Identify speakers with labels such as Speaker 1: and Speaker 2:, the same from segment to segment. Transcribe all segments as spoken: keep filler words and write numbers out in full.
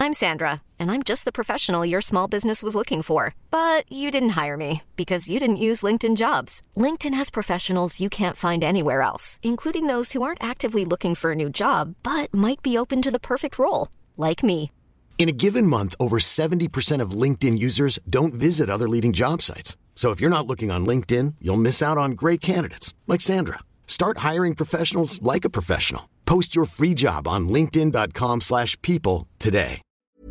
Speaker 1: I'm Sandra, and I'm just the professional your small business was looking for. But you didn't hire me because you didn't use LinkedIn Jobs. LinkedIn has professionals you can't find anywhere else, including those who aren't actively looking for a new job, but might be open to the perfect role, like me.
Speaker 2: In a given month, over seventy percent of LinkedIn users don't visit other leading job sites. So if you're not looking on LinkedIn, you'll miss out on great candidates like Sandra. Start hiring professionals like a professional. Post your free job on linkedin dot com slash people today.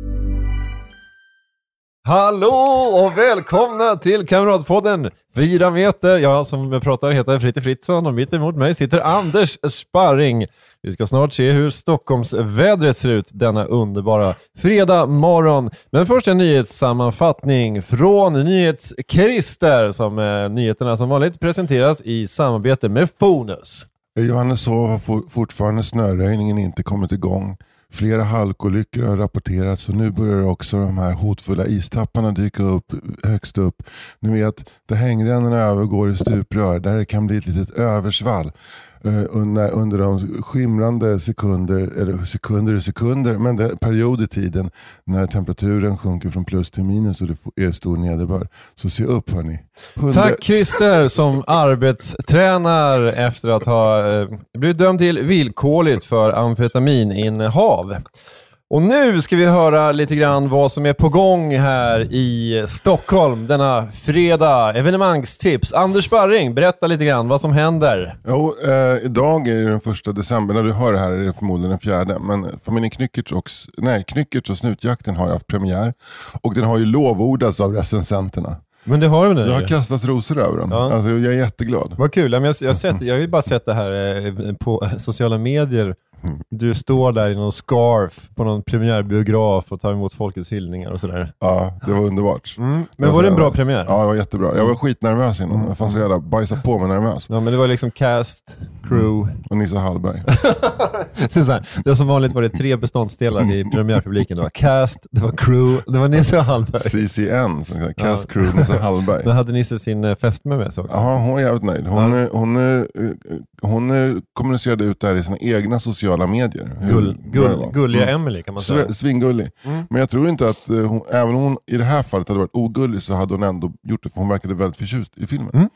Speaker 3: Hallå och välkomna till Kamratpodden fyra meter. Jag som pratar heter Fritte Fritzson och mitt emot mig sitter Anders Sparring. Vi ska snart se hur Stockholms vädret ser ut denna underbara fredag morgon. Men först en nyhetssammanfattning från Nyhetskrister som är nyheterna som vanligt presenteras i samarbete med Fonus.
Speaker 4: I Johanneshov har fortfarande snöröjningen inte kommit igång. Flera halkolyckor har rapporterats och nu börjar också de här hotfulla istapparna dyka upp högst upp. Ni vet, där hängrännorna övergår i stuprör, där det kan bli ett litet översvall uh, under, under de skimrande sekunder, eller sekunder och sekunder, men det period i tiden när temperaturen sjunker från plus till minus och det är stor nederbörd. Så se upp hörni. Hunde...
Speaker 3: Tack Christer som arbetstränar efter att ha eh, blivit dömd till villkorligt för amfetamininnehav. Och nu ska vi höra lite grann vad som är på gång här i Stockholm denna fredag. Evenemangstips. Anders Sparring, berätta lite grann vad som händer.
Speaker 4: Jo, eh, idag är det den första december. När du hör det här är det förmodligen den fjärde. Men familjen Knyckertz och, nej, Knyckertz och Snutjakten har haft premiär. Och den har ju lovordats av recensenterna.
Speaker 3: Men det har de nu.
Speaker 4: Jag har kastat rosor över den.
Speaker 3: Ja.
Speaker 4: Alltså, jag är jätteglad.
Speaker 3: Vad kul. Jag, jag, har sett, jag har ju bara sett det här eh, på sociala medier. Du står där i någon scarf på någon premiärbiograf och tar emot folkets hyllningar och sådär.
Speaker 4: Ja, det var underbart.
Speaker 3: Mm. Men var det en bra premiär?
Speaker 4: Ja, det var jättebra. Jag var skitnervös innan. Jag fanns så jävla bajsa på mig nervös.
Speaker 3: Ja, men det var liksom cast, crew.
Speaker 4: Mm. Och Nisse Hallberg.
Speaker 3: det, är så här, det som vanligt var det tre beståndsdelar i premiärpubliken. Det var cast, det var crew, det var Nisse Hallberg.
Speaker 4: C C N, som sagt. Cast, ja. Crew, Nisse Hallberg.
Speaker 3: Men hade Nisse sin fästmö med sig också?
Speaker 4: Ja, hon är jävligt nöjd. Hon, ja. hon, hon, hon, hon kommunicerade ut där i sina egna sociala medier.
Speaker 3: Gull, gull, gulliga mm. Emily kan man säga.
Speaker 4: Svingullig. Mm. Men jag tror inte att hon, även om hon i det här fallet hade varit ogullig så hade hon ändå gjort det. För hon verkade väldigt förtjust i filmen. Mm.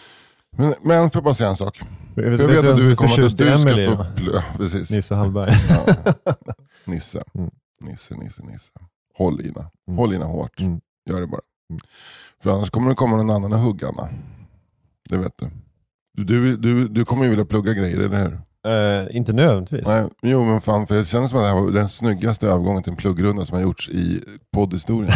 Speaker 4: Men, men får jag bara säga en sak. För jag vet, vet att du kommer att du ska
Speaker 3: Emily,
Speaker 4: få plö, precis.
Speaker 3: Nisse Hallberg.
Speaker 4: Ja. Nisse. Mm. Nisse, Nisse, Nisse. Håll ina. Mm. Håll ina hårt. Mm. Gör det bara. Mm. För annars kommer det komma någon annan och hugga, Anna. Det vet du. Du, du, du, du kommer ju vilja plugga grejer, eller hur?
Speaker 3: Uh, inte nödvändigtvis.
Speaker 4: Nej, jo, men fan, för jag känner som att det här var den snyggaste övergången till en pluggrunda som har gjorts i poddhistorien.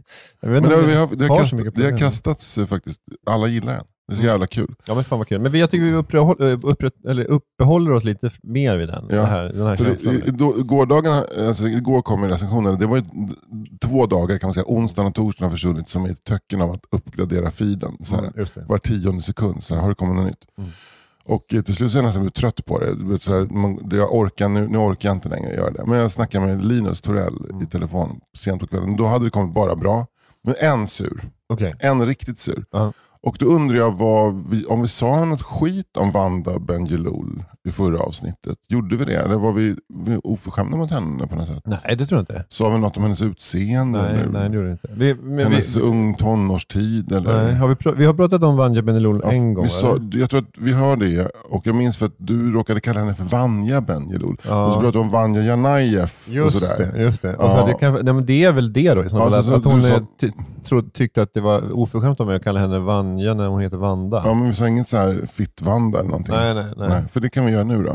Speaker 4: men det, vi har, det, har kastat, det har kastats faktiskt. Alla gillar den. Det är så jävla kul.
Speaker 3: Ja, men fan vad kul. Men jag tycker vi uppehåller, upprätt, eller uppehåller oss lite mer vid den.
Speaker 4: Ja.
Speaker 3: Den här, den här känslan.
Speaker 4: Det, då, gårdagen, alltså, igår kom i recensionen. Det var ju två dagar kan man säga. Onsdagen och torsdagen har försvunnit som är ett töcken av att uppgradera feeden. Så här, mm, var tionde sekund. Så här, har det kommit något nytt. Mm. Och till slut så är jag nästan trött på det. Så här, man, jag orkar, nu, nu orkar jag inte längre göra det. Men jag snackade med Linus Torell mm. i telefon sent på kvällen. Då hade det kommit bara bra. Men en sur.
Speaker 3: Okay.
Speaker 4: En riktigt sur.
Speaker 3: Uh-huh. Och
Speaker 4: då undrar jag vad vi, om vi sa något skit om Vanda Bendjelloul i förra avsnittet. Gjorde vi det? Eller var vi, vi oförskämda mot henne på något sätt?
Speaker 3: Nej, det tror jag inte.
Speaker 4: Sa vi något om hennes utseende?
Speaker 3: Nej,
Speaker 4: eller
Speaker 3: nej det gjorde vi inte. Vi, men
Speaker 4: hennes
Speaker 3: vi,
Speaker 4: ung tonårstid? Eller?
Speaker 3: Nej, har vi, pr- vi har pratat om Vanja Bendjelloul
Speaker 4: ja,
Speaker 3: en gång.
Speaker 4: Vi sa, jag tror att vi har det. Och jag minns för att du råkade kalla henne för Vanja Bendjelloul. Ja. Och så pratade vi om Vanja Janajev.
Speaker 3: Just
Speaker 4: och sådär.
Speaker 3: det, just det. Och ja. så det, kan, nej, men det är väl det då? Ja, att, så, att hon
Speaker 4: sa,
Speaker 3: ty, tro, tyckte att det var oförskämt om jag kallade henne Vanja när hon heter Vanda.
Speaker 4: Ja, men vi sa inget så här fitt-Vanda eller någonting.
Speaker 3: Nej, nej, nej, nej.
Speaker 4: För det kan vi göra nu då.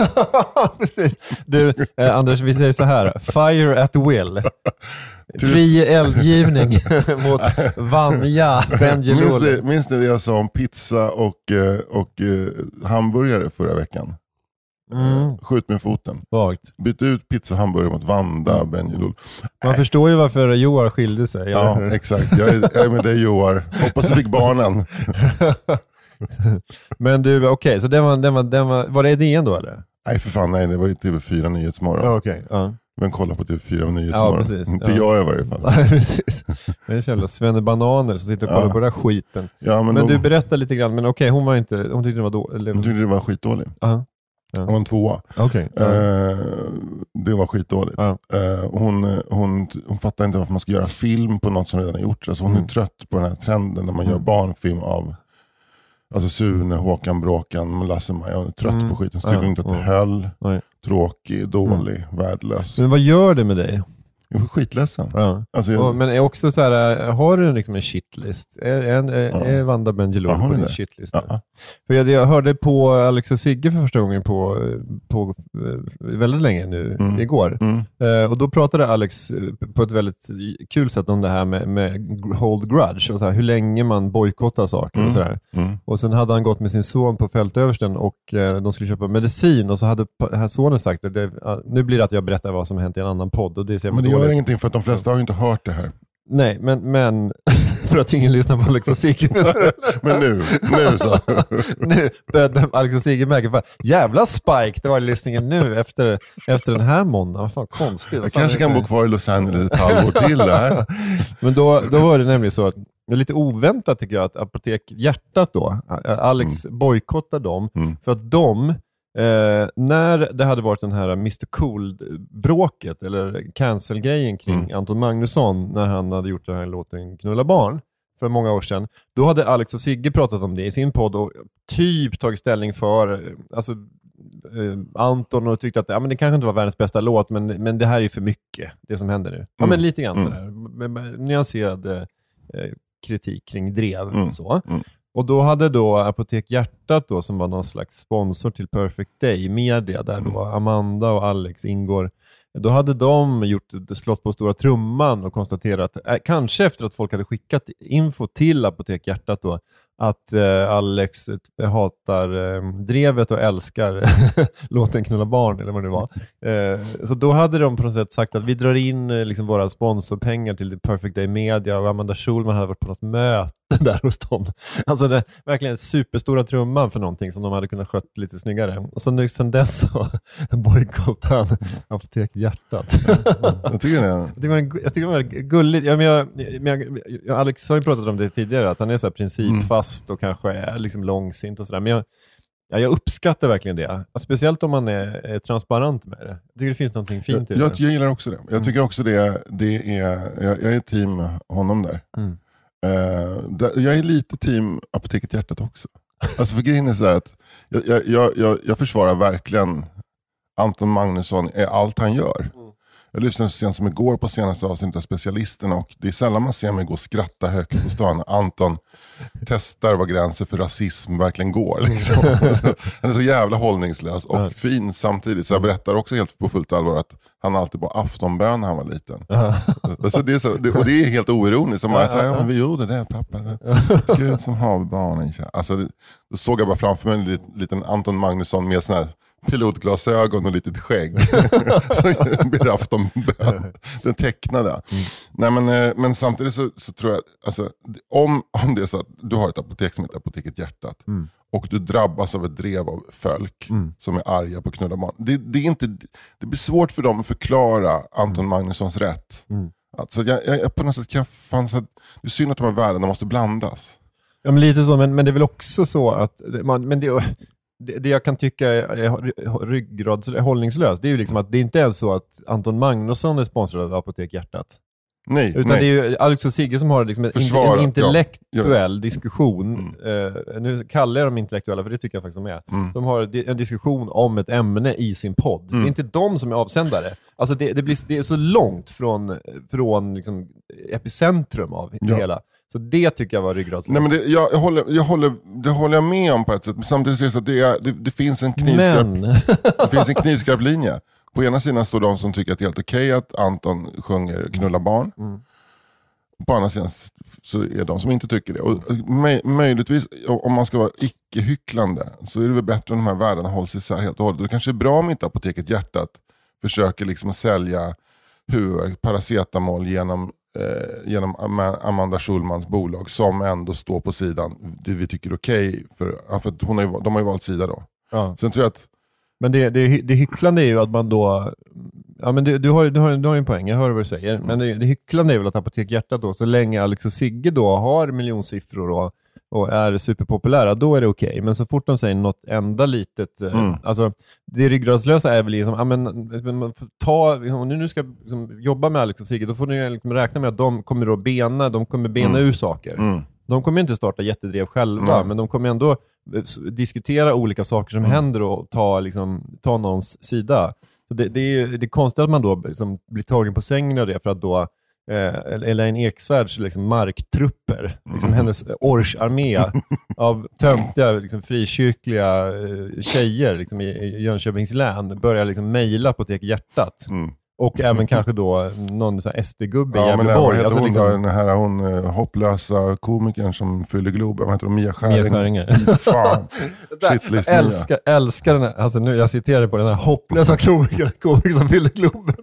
Speaker 3: Precis. Du, eh, Anders, vi säger så här. Fire at will. Fri eldgivning mot Vanja Bendjelloul.
Speaker 4: Minns ni, minns ni det jag sa om pizza och, och eh, hamburgare förra veckan? Mm. Skjut med foten.
Speaker 3: Vagt.
Speaker 4: Byt ut pizza och hamburgare mot Vanda Bendjelloul.
Speaker 3: Man äh. förstår ju varför Joar skilde sig.
Speaker 4: Ja, eller? Exakt. Jag är, jag är med dig, Joar. Hoppas jag fick barnen.
Speaker 3: Men du, okej, okay, så den var, den var, den var, var det D N då eller?
Speaker 4: Nej för fan, nej, det var ju T V fyra Nyhetsmorgon.
Speaker 3: Ja, okej. Okay, ja.
Speaker 4: Men kolla på T V fyra Nyhetsmorgon. Ja, precis. Inte
Speaker 3: ja.
Speaker 4: jag i varje fall.
Speaker 3: Nej, precis. Det är jävla Svenne Bananer som sitter och kollar ja. på den här skiten.
Speaker 4: Ja, men
Speaker 3: men
Speaker 4: de...
Speaker 3: du berättar lite grann, men okej, okay, hon var inte, hon tyckte det var då, eller...
Speaker 4: Hon tyckte det var skitdålig.
Speaker 3: Uh-huh. Ja.
Speaker 4: Hon var en tvåa.
Speaker 3: Okay. Ja.
Speaker 4: Eh, det var skitdåligt.
Speaker 3: Ja.
Speaker 4: Eh, hon, hon, hon fattar inte varför man ska göra film på något som redan har gjorts. Alltså hon mm. är trött på den här trenden när man mm. gör barnfilm av alltså Sune, Håkan Bråkan, Lasse-Maja. Hon är trött
Speaker 3: mm.
Speaker 4: på skiten. Så tycker ja. inte att det
Speaker 3: ja.
Speaker 4: höll.
Speaker 3: Nej.
Speaker 4: Tråkig, dålig, mm. värdelös.
Speaker 3: Men vad gör det med dig?
Speaker 4: Jag är skitledsen.
Speaker 3: Ja.
Speaker 4: Alltså jag...
Speaker 3: ja, men är också så här, har du liksom en shitlist? Är, är, är, ja. är Vanda Bendjelloul ja, på din shitlist? Ja. För jag, jag hörde på Alex och Sigge för första gången på, på väldigt länge nu, mm. igår. Mm. Uh, och då pratade Alex på ett väldigt kul sätt om det här med, med hold grudge och så här, hur länge man bojkottar saker mm. och sådär. Mm. Och sen hade han gått med sin son på fältöversten och uh, de skulle köpa medicin och så hade här sonen sagt det, uh, nu blir det att jag berättar vad som hänt i en annan podd. Och det är
Speaker 4: men det gör ingenting för att de flesta har ju inte hört det här.
Speaker 3: Nej, men, men för att ingen lyssnar på Alex och Sigge.
Speaker 4: Men nu, nu så.
Speaker 3: Nu började Alex och Sigge märka för jävla spike, det var lyssningen nu efter, efter den här måndagen. Vad fan konstigt.
Speaker 4: Jag kanske kan bo kvar i Los Angeles ett halvår till där.
Speaker 3: Men då, då var det nämligen så att det är lite oväntat tycker jag att Apotek Hjärtat då, Alex mm. bojkottade dem mm. för att de Eh, när det hade varit den här mister Cool-bråket eller cancel-grejen kring mm. Anton Magnusson när han hade gjort den här låten Knulla barn för många år sedan, då hade Alex och Sigge pratat om det i sin podd och typ tagit ställning för alltså, eh, Anton och tyckte att ja, men det kanske inte var världens bästa låt men, men det här är för mycket det som händer nu. Mm. Ja, men lite grann mm. sådär med, med nyanserad eh, kritik kring drev mm. så. Mm. Och då hade då Apotek Hjärtat då, som var någon slags sponsor till Perfect Day Media, där då Amanda och Alex ingår. Då hade de gjort slått på stora trumman och konstaterat, eh, kanske efter att folk hade skickat info till Apotek Hjärtat då, att eh, Alex hatar eh, drevet och älskar låten Knulla barn eller vad det var. Eh, så då hade de på något sätt sagt att vi drar in eh, liksom våra sponsorpengar till Perfect Day Media och Amanda Schulman hade varit på något möte där hos dem. Alltså det verkligen superstora trumman för någonting som de hade kunnat sköta lite snyggare. Och så nu sen dess så bojkottade han Apotek Hjärtat.
Speaker 4: Jag tycker det.
Speaker 3: Jag tycker det, jag tycker det var gulligt. Ja, men jag, jag, jag, Alex har ju pratat om det tidigare, att han är så här principfast och kanske är liksom långsint och sådär. Men jag, ja, jag uppskattar verkligen det. Speciellt om man är, är transparent med det. Jag tycker det finns någonting fint
Speaker 4: jag,
Speaker 3: i det.
Speaker 4: Jag, jag gillar också det. Jag tycker också det, det är, jag, jag är team med honom där. Mm. Uh, där. Jag är lite team Apoteket Hjärtat också. Alltså för grejen är så här att jag, jag, jag, jag försvarar verkligen Anton Magnusson är allt han gör. Mm. Jag lyssnade så sent som igår på senaste avsnittet av Specialisterna och det är sällan man ser mig gå och skratta högt på stan. Anton testar vad gränser för rasism verkligen går. Liksom. Han är så jävla hållningslös och mm. fin samtidigt. Så jag berättar också helt på fullt allvar att han alltid på aftonbön när han var liten. Mm. Så det är så, det, och det är helt oironiskt. Som man säger, ja men vi gjorde det pappa. Gud som har barnen. Alltså, det, då såg jag bara framför mig en liten, liten Anton Magnusson med sån här pilotglasögon och litet skägg. Så blir aftonbön. Den tecknade. Mm. Nej, men, men samtidigt så, så tror jag, alltså, om, om det är så att du har ett apotek som heter Apoteket Hjärtat mm. och du drabbas av ett drev av folk mm. som är arga på Knulla barn. Det, det, är inte, det blir svårt för dem att förklara Anton Magnussons rätt. Mm. Alltså, jag, jag på något sätt kan fan, så att, det är synd att de här världarna måste blandas.
Speaker 3: Ja, men lite så, men, men det är väl också så att man, men det Det, det jag kan tycka är ryggradshållningslöst, det är ju liksom att det inte är så att Anton Magnusson är sponsrad av Apotek Hjärtat.
Speaker 4: Nej,
Speaker 3: utan
Speaker 4: nej.
Speaker 3: det är ju Alex och Sigge som har liksom
Speaker 4: Försvara,
Speaker 3: en intellektuell
Speaker 4: ja,
Speaker 3: diskussion.
Speaker 4: Mm.
Speaker 3: Uh, nu kallar jag dem intellektuella, för det tycker jag faktiskt de är.
Speaker 4: Mm.
Speaker 3: De har en diskussion om ett ämne i sin podd. Mm. Det är inte de som är avsändare. Alltså det, det, blir, det är så långt från, från liksom epicentrum av
Speaker 4: ja.
Speaker 3: det hela. Så det tycker jag var ryggradslöst.
Speaker 4: Nej, men det, jag, jag, håller, jag håller, det håller jag med om på ett sätt. Men samtidigt är det så att det, är, det, det finns en knivskarp, det finns en knivskarp linje. På ena sidan står de som tycker att det är helt okej att Anton sjunger Knulla barn. Mm. På andra sidan så är de som inte tycker det. Och möj, möjligtvis, om man ska vara icke-hycklande, så är det väl bättre om de här världarna hålls isär helt och hållet. Det kanske är bra om inte Apoteket Hjärtat försöker liksom sälja hur paracetamol genom Eh, genom Amanda Schulmans bolag som ändå står på sidan det vi tycker är okej för, för hon har ju, de har ju valt sida då. Ja. Sen tror jag att
Speaker 3: men det, det, det hycklande är ju att man då ja men det, du, har, du, har, du har ju en poäng, jag hör vad du säger, mm. men det, det hycklande är väl att Apotek Hjärtat då, så länge Alex och Sigge då har miljonsiffror och och är superpopulära, då är det okej. Okay. Men så fort de säger något enda litet, mm. alltså det ryggradslösa är väl liksom, ja men ta, om ni nu ska liksom, jobba med Alex och Sigge, då får ni liksom räkna med att de kommer att bena, de kommer bena mm. ur saker. Mm. De kommer inte starta jättedrev själva, mm. men de kommer ändå diskutera olika saker som mm. händer och ta, liksom, ta någons sida. Så det, det, är, det är konstigt att man då liksom, blir tagen på sängen av det, för att då Eh, eller en Eksvärds liksom, marktrupper, liksom hennes Orch-armé av töntiga liksom, frikyrkliga eh, tjejer liksom, i, i Jönköpings län börjar liksom, mejla på Tek Hjärtat. Mm. Och även kanske då någon sån här S D-gubbe i
Speaker 4: ja,
Speaker 3: Gävleborg.
Speaker 4: Men
Speaker 3: alltså,
Speaker 4: hon,
Speaker 3: liksom...
Speaker 4: den här hon hopplösa komikern som fyller Globen, vad heter hon? Mia Skäringer.
Speaker 3: Mia Skäringer.
Speaker 4: Fan.
Speaker 3: Shitlist jag älskar, älskar den här, alltså nu jag citerar på den här hopplösa komikern som fyller Globen.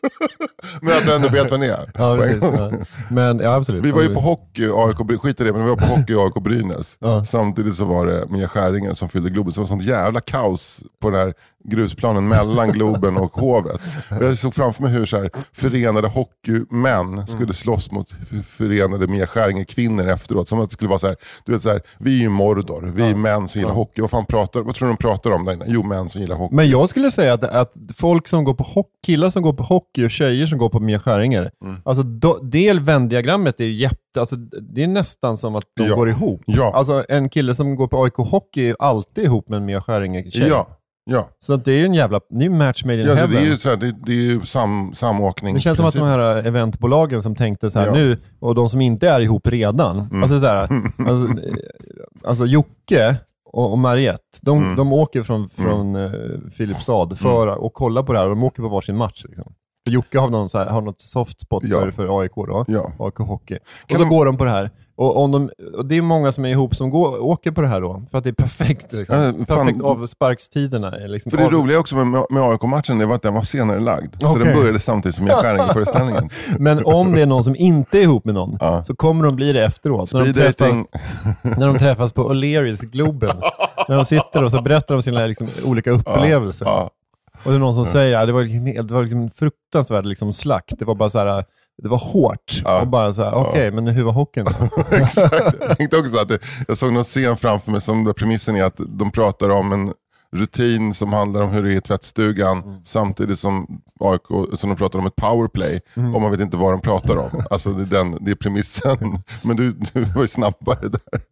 Speaker 4: Men att du ändå vet vad ni är.
Speaker 3: Ja, precis. Ja. Men, ja, absolut.
Speaker 4: Vi var ju på hockey, A I K, skit i det, men vi var på hockey A I K Brynäs. Ja. Samtidigt så var det Mia Skäringer som fyllde Globen. Så det var sånt jävla kaos på den här grusplanen mellan Globen och Hovet. Jag såg framför mig hur så här förenade hockeymän skulle mm. slåss mot förenade Mia Skäringer kvinnor efteråt. Som att det skulle vara så här, du vet så här, vi är ju Mordor, vi är ja. män som gillar ja. hockey. Vad fan pratar, vad tror du de pratar om där inne? Jo, män som gillar hockey.
Speaker 3: Men jag skulle säga att, att folk som går på hockey, killar som går på hockey och tjejer som går på Mia Skäringer, mm. alltså do, del vändiagrammet är ju jätte, alltså det är nästan som att de
Speaker 4: ja.
Speaker 3: går ihop.
Speaker 4: Ja.
Speaker 3: Alltså en kille som går på A I K hockey är alltid ihop med en Mia Skäringer tjej.
Speaker 4: Ja. Ja.
Speaker 3: Så att det är ju en jävla, det är match made in
Speaker 4: ja,
Speaker 3: heaven.
Speaker 4: Det är ju, så här, det, det är ju sam, samåkning.
Speaker 3: Det känns som att de här eventbolagen som tänkte så här ja. nu, och de som inte är ihop redan. Mm. Alltså så här, alltså, alltså Jocke och, och Mariette, de, mm. de åker från, från mm. uh, Filipstad för mm. att kolla på det här, och de åker på varsin match liksom. För Jocke har, någon så här, har något soft spot ja. för, för A I K då,
Speaker 4: ja.
Speaker 3: A I K hockey. Och kan så de... går de på det här. Och, om de, och det är många som är ihop som går, åker på det här då. För att det är perfekt. Liksom. Äh, perfekt av sparkstiderna. Liksom.
Speaker 4: För det är roliga också med, med A I K-matchen, det var att den var senare lagd. Okay. Så den började samtidigt som jag Skäringer föreställningen.
Speaker 3: Men om det är någon som inte är ihop med någon, ja. så kommer de bli det efteråt. När de, träffas, när de träffas på O'Learys Globen. När de sitter och så berättar de sina liksom, olika upplevelser. Ja. Ja. Och det är någon som ja. säger att det var, det var liksom fruktansvärt liksom slakt. Det var bara så här, det var hårt. Ja. Och bara så här, okej, okay, ja. men hur var hockeyn då?
Speaker 4: Exakt. Jag tänkte också att det, jag såg någon scen framför mig som premissen är att de pratar om en rutin som handlar om hur det är i tvättstugan mm. samtidigt som A I K, som de pratar om ett powerplay mm. och man vet inte vad de pratar om. Alltså det är, den, det är premissen. Men du, du var ju snabbare där.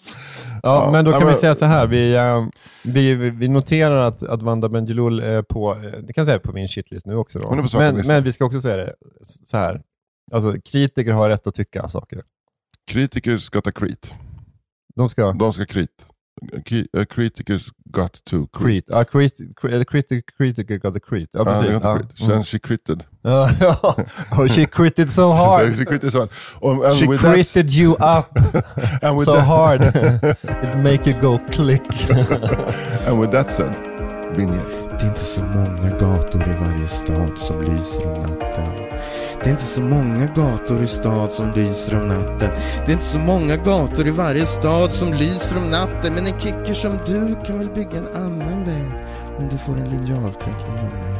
Speaker 3: Ja, ja, men då kan ja, men... vi säga så här. Vi, uh, vi, vi noterar att, att Vanda Bendjelloul är på, det kan jag säga på min shitlist nu också då. Men, men vi ska också säga det så här. Alltså, kritiker har rätt att tycka saker.
Speaker 4: Kritiker ska ta crit.
Speaker 3: De ska?
Speaker 4: De ska crit. Uh, criticers got to crit.
Speaker 3: Ja, crit, crit, critic, critiker got a crit. Ja, precis.
Speaker 4: Ah, Sen mm. she critted.
Speaker 3: Oh, she critted so hard.
Speaker 4: she critted so hard. Um, and
Speaker 3: she critted that... you up
Speaker 4: and with
Speaker 3: so
Speaker 4: that...
Speaker 3: hard. It make you go click.
Speaker 4: And with that said, vignett.
Speaker 5: Det är inte så många gator i varje stad som lyser om natten. Det är inte så många gator i stad som lyser om natten. Det är inte så många gator i varje stad som lyser om natten. Men en kicker som du kan väl bygga en annan väg om du får en linjalteckning av mig.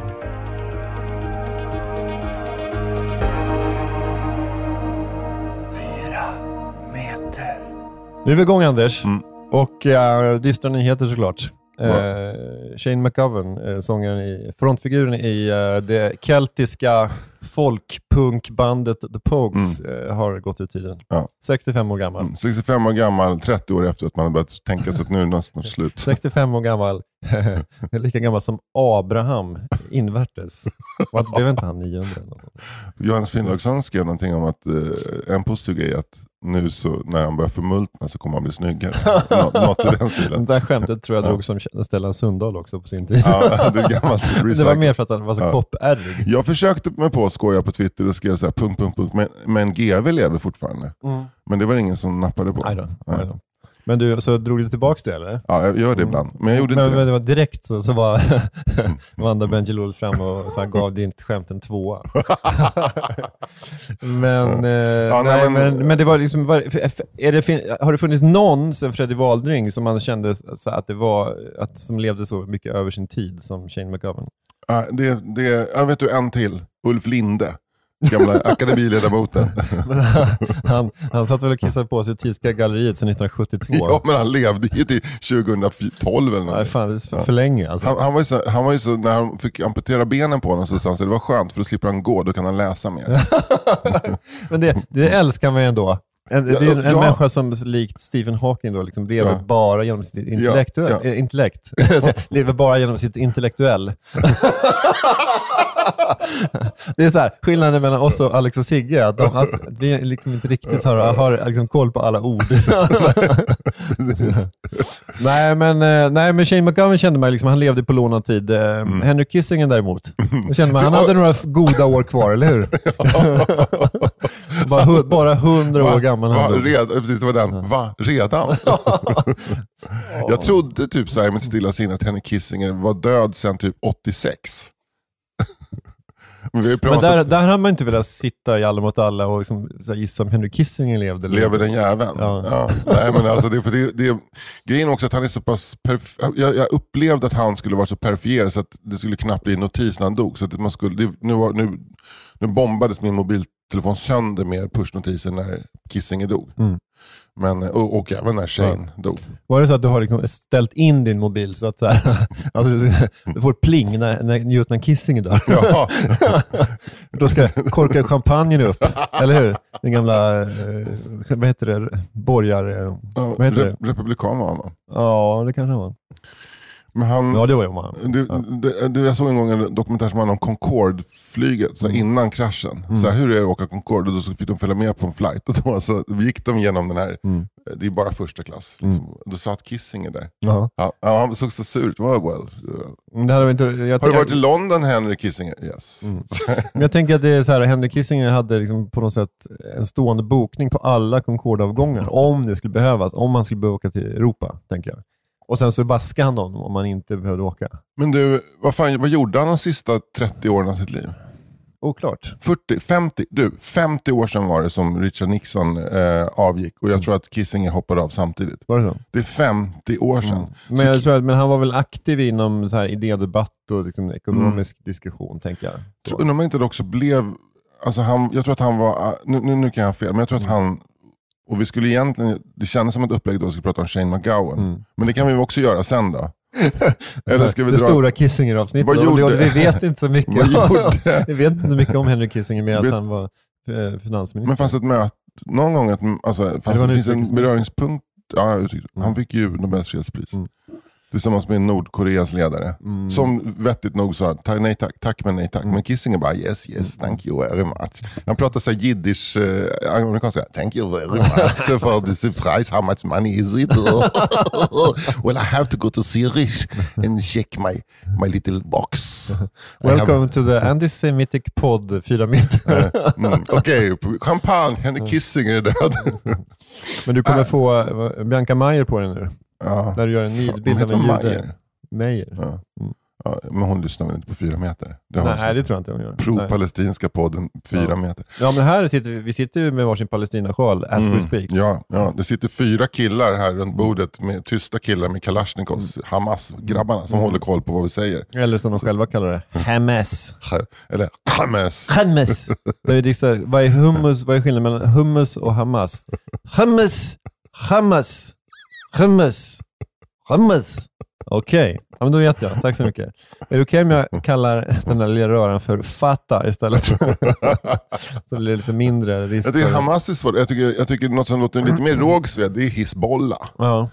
Speaker 3: Fyra meter. Nu är vi igång, Anders. Mm. Och uh, dystra nyheter såklart. Uh, Shane McGowan, uh, sångaren i, frontfiguren i uh, det keltiska folkpunkbandet The Pogues, mm. uh, har gått ut tiden. Ja. sextiofem år gammal.
Speaker 4: Mm. sextiofem år gammal, trettio år efter att man har börjat tänka sig att nu är det snart slut.
Speaker 3: sextiofem år gammal, är lika gammal som Abraham invärtes. Det var inte han niohundra.
Speaker 4: Johannes Finnlaugsson skrev någonting om att uh, en positiv grej att nu så när han börjar förmultna så kommer han bli snyggare. Nå- något i den stilen.
Speaker 3: Det där skämtet tror jag ja. drog som Stellan Sundahl också på sin tid.
Speaker 4: Ja, det, är gammalt
Speaker 3: det var mer för att han var så ja. koppärrig.
Speaker 4: Jag försökte mig på att skoja på Twitter och skrev så här punkt, punkt, punkt, men, men G V lever fortfarande. Mm. Men det var ingen som nappade på.
Speaker 3: Nej då, nej då. Men du, så drog du tillbaka det eller?
Speaker 4: Ja, jag gör det ibland. Men jag gjorde
Speaker 3: men,
Speaker 4: inte
Speaker 3: men
Speaker 4: det.
Speaker 3: det var direkt så, så var Vanda Bendjelloul fram och så gav ditt skämt en tvåa. men, ja. Eh, ja, nej, men, men, men det var liksom, var, är det, har det funnits någon sen Freddie Waldring som man kände så att det var, att, som levde så mycket över sin tid som Shane McGowan?
Speaker 4: Ja, det, det, jag vet du en till. Ulf Linde. Gamla akademiledamoten.
Speaker 3: han, han, han satt väl och kissade på sig i Tyska galleriet sedan nittonhundrasjuttiotvå.
Speaker 4: Ja, men han levde ju till tjugotolv eller något.
Speaker 3: Nej, fan, det är för, för länge alltså.
Speaker 4: Han, han, var ju så, han var ju så, när han fick amputera benen på honom så sa han så det var skönt för då slipper han gå, då kan han läsa mer.
Speaker 3: Men det, det älskar man ju ändå. En, det är en, en
Speaker 4: ja.
Speaker 3: människa som likt Stephen Hawking då liksom lever
Speaker 4: Ja.
Speaker 3: bara genom sitt intellektuell,
Speaker 4: Ja, ja.
Speaker 3: eh, intellekt. lever bara genom sitt intellektuell. Det är så här, skillnaden mellan oss och Alex och Sigge är att, de, att vi liksom inte riktigt har, har liksom koll på alla ord. nej, men, nej, men Shane McGowan kände man liksom, han levde på lånad tid. Mm. Henry Kissinger däremot, då kände man, han hade några goda år kvar, eller hur? bara, hu- bara hundra år gammal.
Speaker 4: Va, red, precis, det var den. Va? Redan? Jag trodde typ så här med ett stilla sinne att Henry Kissinger var död sedan typ åttiosex. Men, vi har pratat,
Speaker 3: men där, där har man inte velat sitta i alla mot alla och liksom, så här, gissa om Henry Kissinger levde. Eller
Speaker 4: lever den jäveln?
Speaker 3: Ja.
Speaker 4: Ja. Nej, men alltså det, för det, det, grejen också att han är så pass perf- jag, jag upplevde att han skulle vara så perifierad så att det skulle knappt bli en notis när han dog. Så att man skulle, det, nu, var, nu, nu bombades min mobiltelefon sönder med pushnotiser när Kissinger dog. Mm. Men, och, och även när Shane ja. dog.
Speaker 3: Var det så att du har liksom ställt in din mobil så att så här, alltså, du får pling när, när, just när Kissinger dör?
Speaker 4: Ja.
Speaker 3: Då ska korka champagnen upp, eller hur? Den gamla, eh, vad heter det, borgar... Eh,
Speaker 4: ja,
Speaker 3: vad heter
Speaker 4: re-
Speaker 3: det?
Speaker 4: Republikan var han va?
Speaker 3: Ja, det kanske var.
Speaker 4: Men han,
Speaker 3: ja, det var ju man.
Speaker 4: Du,
Speaker 3: ja.
Speaker 4: du, du, jag såg en gång en dokumentär som handlade om Concorde-flyget så här, innan kraschen. Mm. Så här, hur är det att åka Concorde? Och då fick de följa med på en flight. Och då så gick de igenom den här, mm. det är bara första klass. Liksom. Mm. Då satt Kissinger där. Ja, ja, han såg så sur ut. Well, well.
Speaker 3: Det hade inte, jag
Speaker 4: har du varit i London, Henry Kissinger? Yes. Mm.
Speaker 3: Men jag tänker att det är så här, Henry Kissinger hade liksom på något sätt en stående bokning på alla Concorde-avgångar. Om det skulle behövas. Om man skulle behöva åka till Europa, tänker jag. Och sen så baskade han dem om man inte behövde åka.
Speaker 4: Men du, vad, fan, vad gjorde han de sista trettio åren av sitt liv?
Speaker 3: Oklart.
Speaker 4: fyrtio, femtio, du, femtio år sedan var det som Richard Nixon eh, avgick. Och jag tror att Kissinger hoppade av samtidigt.
Speaker 3: Var det så?
Speaker 4: Det är femtio år sedan. Mm.
Speaker 3: Men, jag tror att, men han var väl aktiv inom så här idédebatt och liksom ekonomisk mm. diskussion, tänker jag.
Speaker 4: Tror, undrar om inte det också blev... Alltså han, jag tror att han var... Nu, nu, nu kan jag ha fel, men jag tror att han... Och vi skulle egentligen, det kändes som ett upplägg då vi skulle prata om Shane McGowan. Mm. Men det kan vi också göra sen då.
Speaker 3: Eller ska vi det dra... stora Kissinger-avsnittet.
Speaker 4: Vad gjorde...
Speaker 3: Vi vet inte så mycket. Vi vet inte så mycket om Henry Kissinger mer vet... att han var eh, finansminister.
Speaker 4: Men fanns det ett möte någon gång att alltså, fanns det, det finns en beröringspunkt. Ja, mm. Han fick ju Nobels fredspris. Mm. Tillsammans med Nordkoreas ledare. Mm. Som vettigt nog sa, nej tack, tack men nej tack. Mm. Men Kissinger bara, yes, yes, thank you very much. Han pratar så här jiddisch, eh, amerikanska, thank you very much for this prize, how much money is it? Well, I have to go to Zurich and check my, my little box.
Speaker 3: Welcome have... to the antisemitic pod, fyra meter.
Speaker 4: mm. Okej, okay. Champagne, Henry Kissinger är död.
Speaker 3: Men du kommer uh. få uh, Bianca Meijer på den nu. Ja. Där du gör en nidbild av en jude. Meijer.
Speaker 4: Ja. Mm. Ja, men hon lyssnar väl inte på fyra meter?
Speaker 3: Det Nej, det tror jag inte hon gör.
Speaker 4: Pro-palestinska podden, fyra ja. meter.
Speaker 3: Ja, men här sitter vi, vi sitter ju med varsin Palestina-sjal, as mm. we speak.
Speaker 4: Ja, ja, det sitter fyra killar här runt bordet, med tysta killar med Kalashnikovs, mm. Hamas-grabbarna som mm. håller koll på vad vi säger.
Speaker 3: Eller som de Så. själva kallar det, Hamas.
Speaker 4: Eller Hamas.
Speaker 3: Hamas. Vad är hummus? Vad är skillnaden mellan hummus och Hamas? Hamas. Hamas. Hummus. Hummus. Okej, okay. Ja, men då vet jag. Tack så mycket. Är det okej om jag kallar den där lilla röran för Fatah istället? Så det blir lite mindre risk.
Speaker 4: Jag tycker Hamas är svårt. Jag tycker, jag tycker något som låter lite mer rågsved, det är Hizbollah.
Speaker 3: Ja.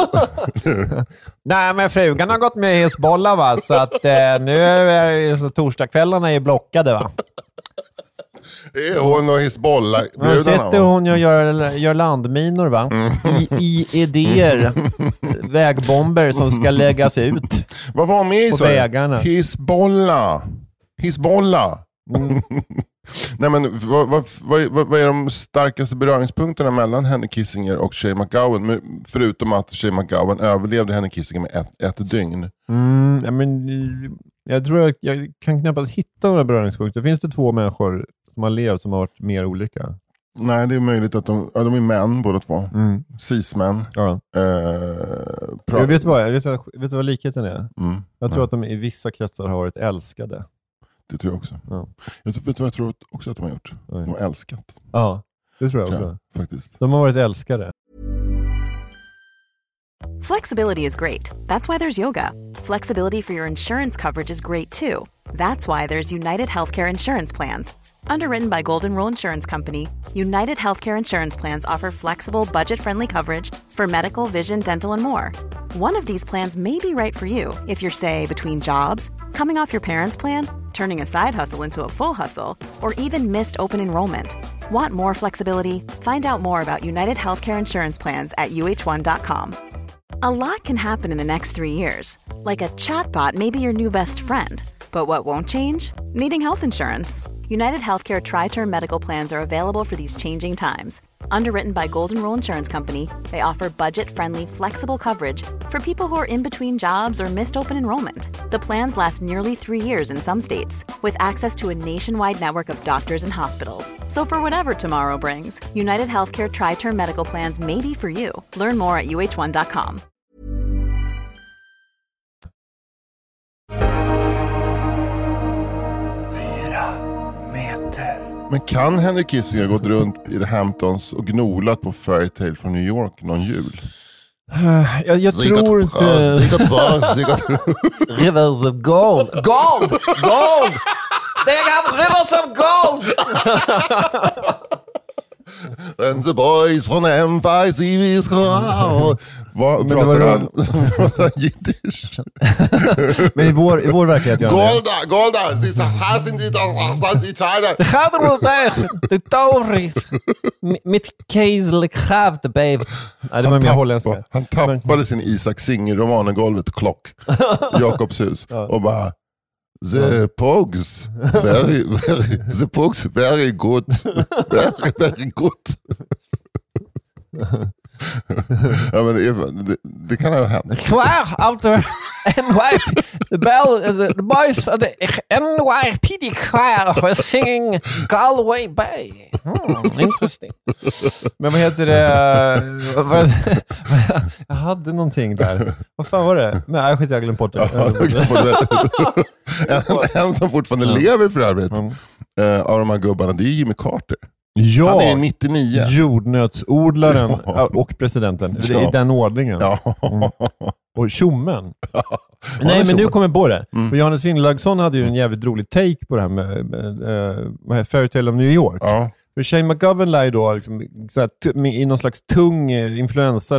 Speaker 3: Nej, men frugan har gått med i Hizbollah, va? Så att eh, nu är så torsdagskvällarna är blockade, va?
Speaker 4: Det är hon och Hizbollah.
Speaker 3: Nu sitter hon och gör, gör landminor, va? Mm. I, I idéer. Vägbomber som ska läggas ut.
Speaker 4: Vad var med i
Speaker 3: så? Vägarna.
Speaker 4: Hizbollah. Hizbollah. Mm. Nej, men vad, vad, vad, vad är de starkaste beröringspunkterna mellan Henry Kissinger och Shane McGowan? Förutom att Shane McGowan överlevde Henry Kissinger med ett, ett dygn.
Speaker 3: Mm, ja, men, jag tror att jag kan knappast hitta några beröringspunkter. Finns det två människor som har levt som har varit mer olika?
Speaker 4: Nej, det är möjligt att de, ja, de är män båda två. Mm. Cis-män.
Speaker 3: Ja.
Speaker 4: Eh,
Speaker 3: jag vet vad, jag vet, vet vad likheten är? Mm. Jag tror Nej. att de i vissa kretsar har varit älskade.
Speaker 4: Det tror jag också.
Speaker 3: Ja.
Speaker 4: Jag, vet du vad jag tror också att de har gjort?
Speaker 3: Nej.
Speaker 4: De har älskat.
Speaker 3: Ja, det tror jag
Speaker 4: Tror
Speaker 3: också.
Speaker 4: jag, faktiskt.
Speaker 3: De har varit älskare.
Speaker 6: Flexibility is great. That's why there's yoga. Flexibility for your insurance coverage is great too. That's why there's United Healthcare Insurance Plans. Underwritten by Golden Rule Insurance Company, United Healthcare Insurance Plans offer flexible, budget-friendly coverage for medical, vision, dental, and more. One of these plans may be right for you if you're, say, between jobs, coming off your parents' plan, turning a side hustle into a full hustle, or even missed open enrollment. Want more flexibility? Find out more about United Healthcare Insurance Plans at U H one dot com. A lot can happen in the next three years. Like a chatbot may be your new best friend. But what won't change? Needing health insurance. United Healthcare Tri-Term Medical Plans are available for these changing times. Underwritten by Golden Rule Insurance Company, they offer budget-friendly, flexible coverage for people who are in between jobs or missed open enrollment. The plans last nearly three years in some states, with access to a nationwide network of doctors and hospitals. So for whatever tomorrow brings, United Healthcare Tri-Term Medical Plans may be for you. Learn more at U H one dot com.
Speaker 4: Men kan Henry Kissinger gått runt i The Hamptons och gnolat på Fairytale från New York någon jul?
Speaker 3: Uh, jag jag tror inte... Rivers of gold. Gold! Gold! They got rivers of gold!
Speaker 4: And the boys from Empire T V ska... Vad
Speaker 3: Men
Speaker 4: pratar
Speaker 3: det var
Speaker 4: han? Jiddisch.
Speaker 3: Men i vår, i vår verklighet gör han det.
Speaker 4: Golda, Golda, sie ist hassen die das Italien.
Speaker 3: Det gaat er wel tegen. De tover. Mitt kejsle krävde bevet. Nej, det var mer holländska.
Speaker 4: Han tappade sin Isaac Singer-roman i golvet och klock. Jakobshus.
Speaker 3: Ja.
Speaker 4: Och bara... The pogs, very, very, the pogs, very good, very, very good. Ja, men det, det, det kan ha hänt.
Speaker 3: Kvar out the N Y P, the bell, the, the boys of the N Y P D choir were singing Galway Bay. Hmm, interesting. Men vad heter det? Vad, jag hade någonting där. Vad fan var det? Men jag skit jag glömde bort det.
Speaker 4: en, en som fortfarande ja. lever för övrigt mm. uh, av de här gubbarna, det är Jimmy Carter.
Speaker 3: Ja,
Speaker 4: han är nittionio.
Speaker 3: Jordnötsodlaren och presidenten. Ja. Det är i den ordningen. Ja. Mm. Och tjommen. Ja. Nej, men nu kommer jag på det. Mm. Johannes Finnlaugsson hade ju en jävligt rolig take på det här med, med, med uh, Fairytale of New York. Ja. För Shane McGovern lär ju då liksom, så här, t- i någon slags tung influensa,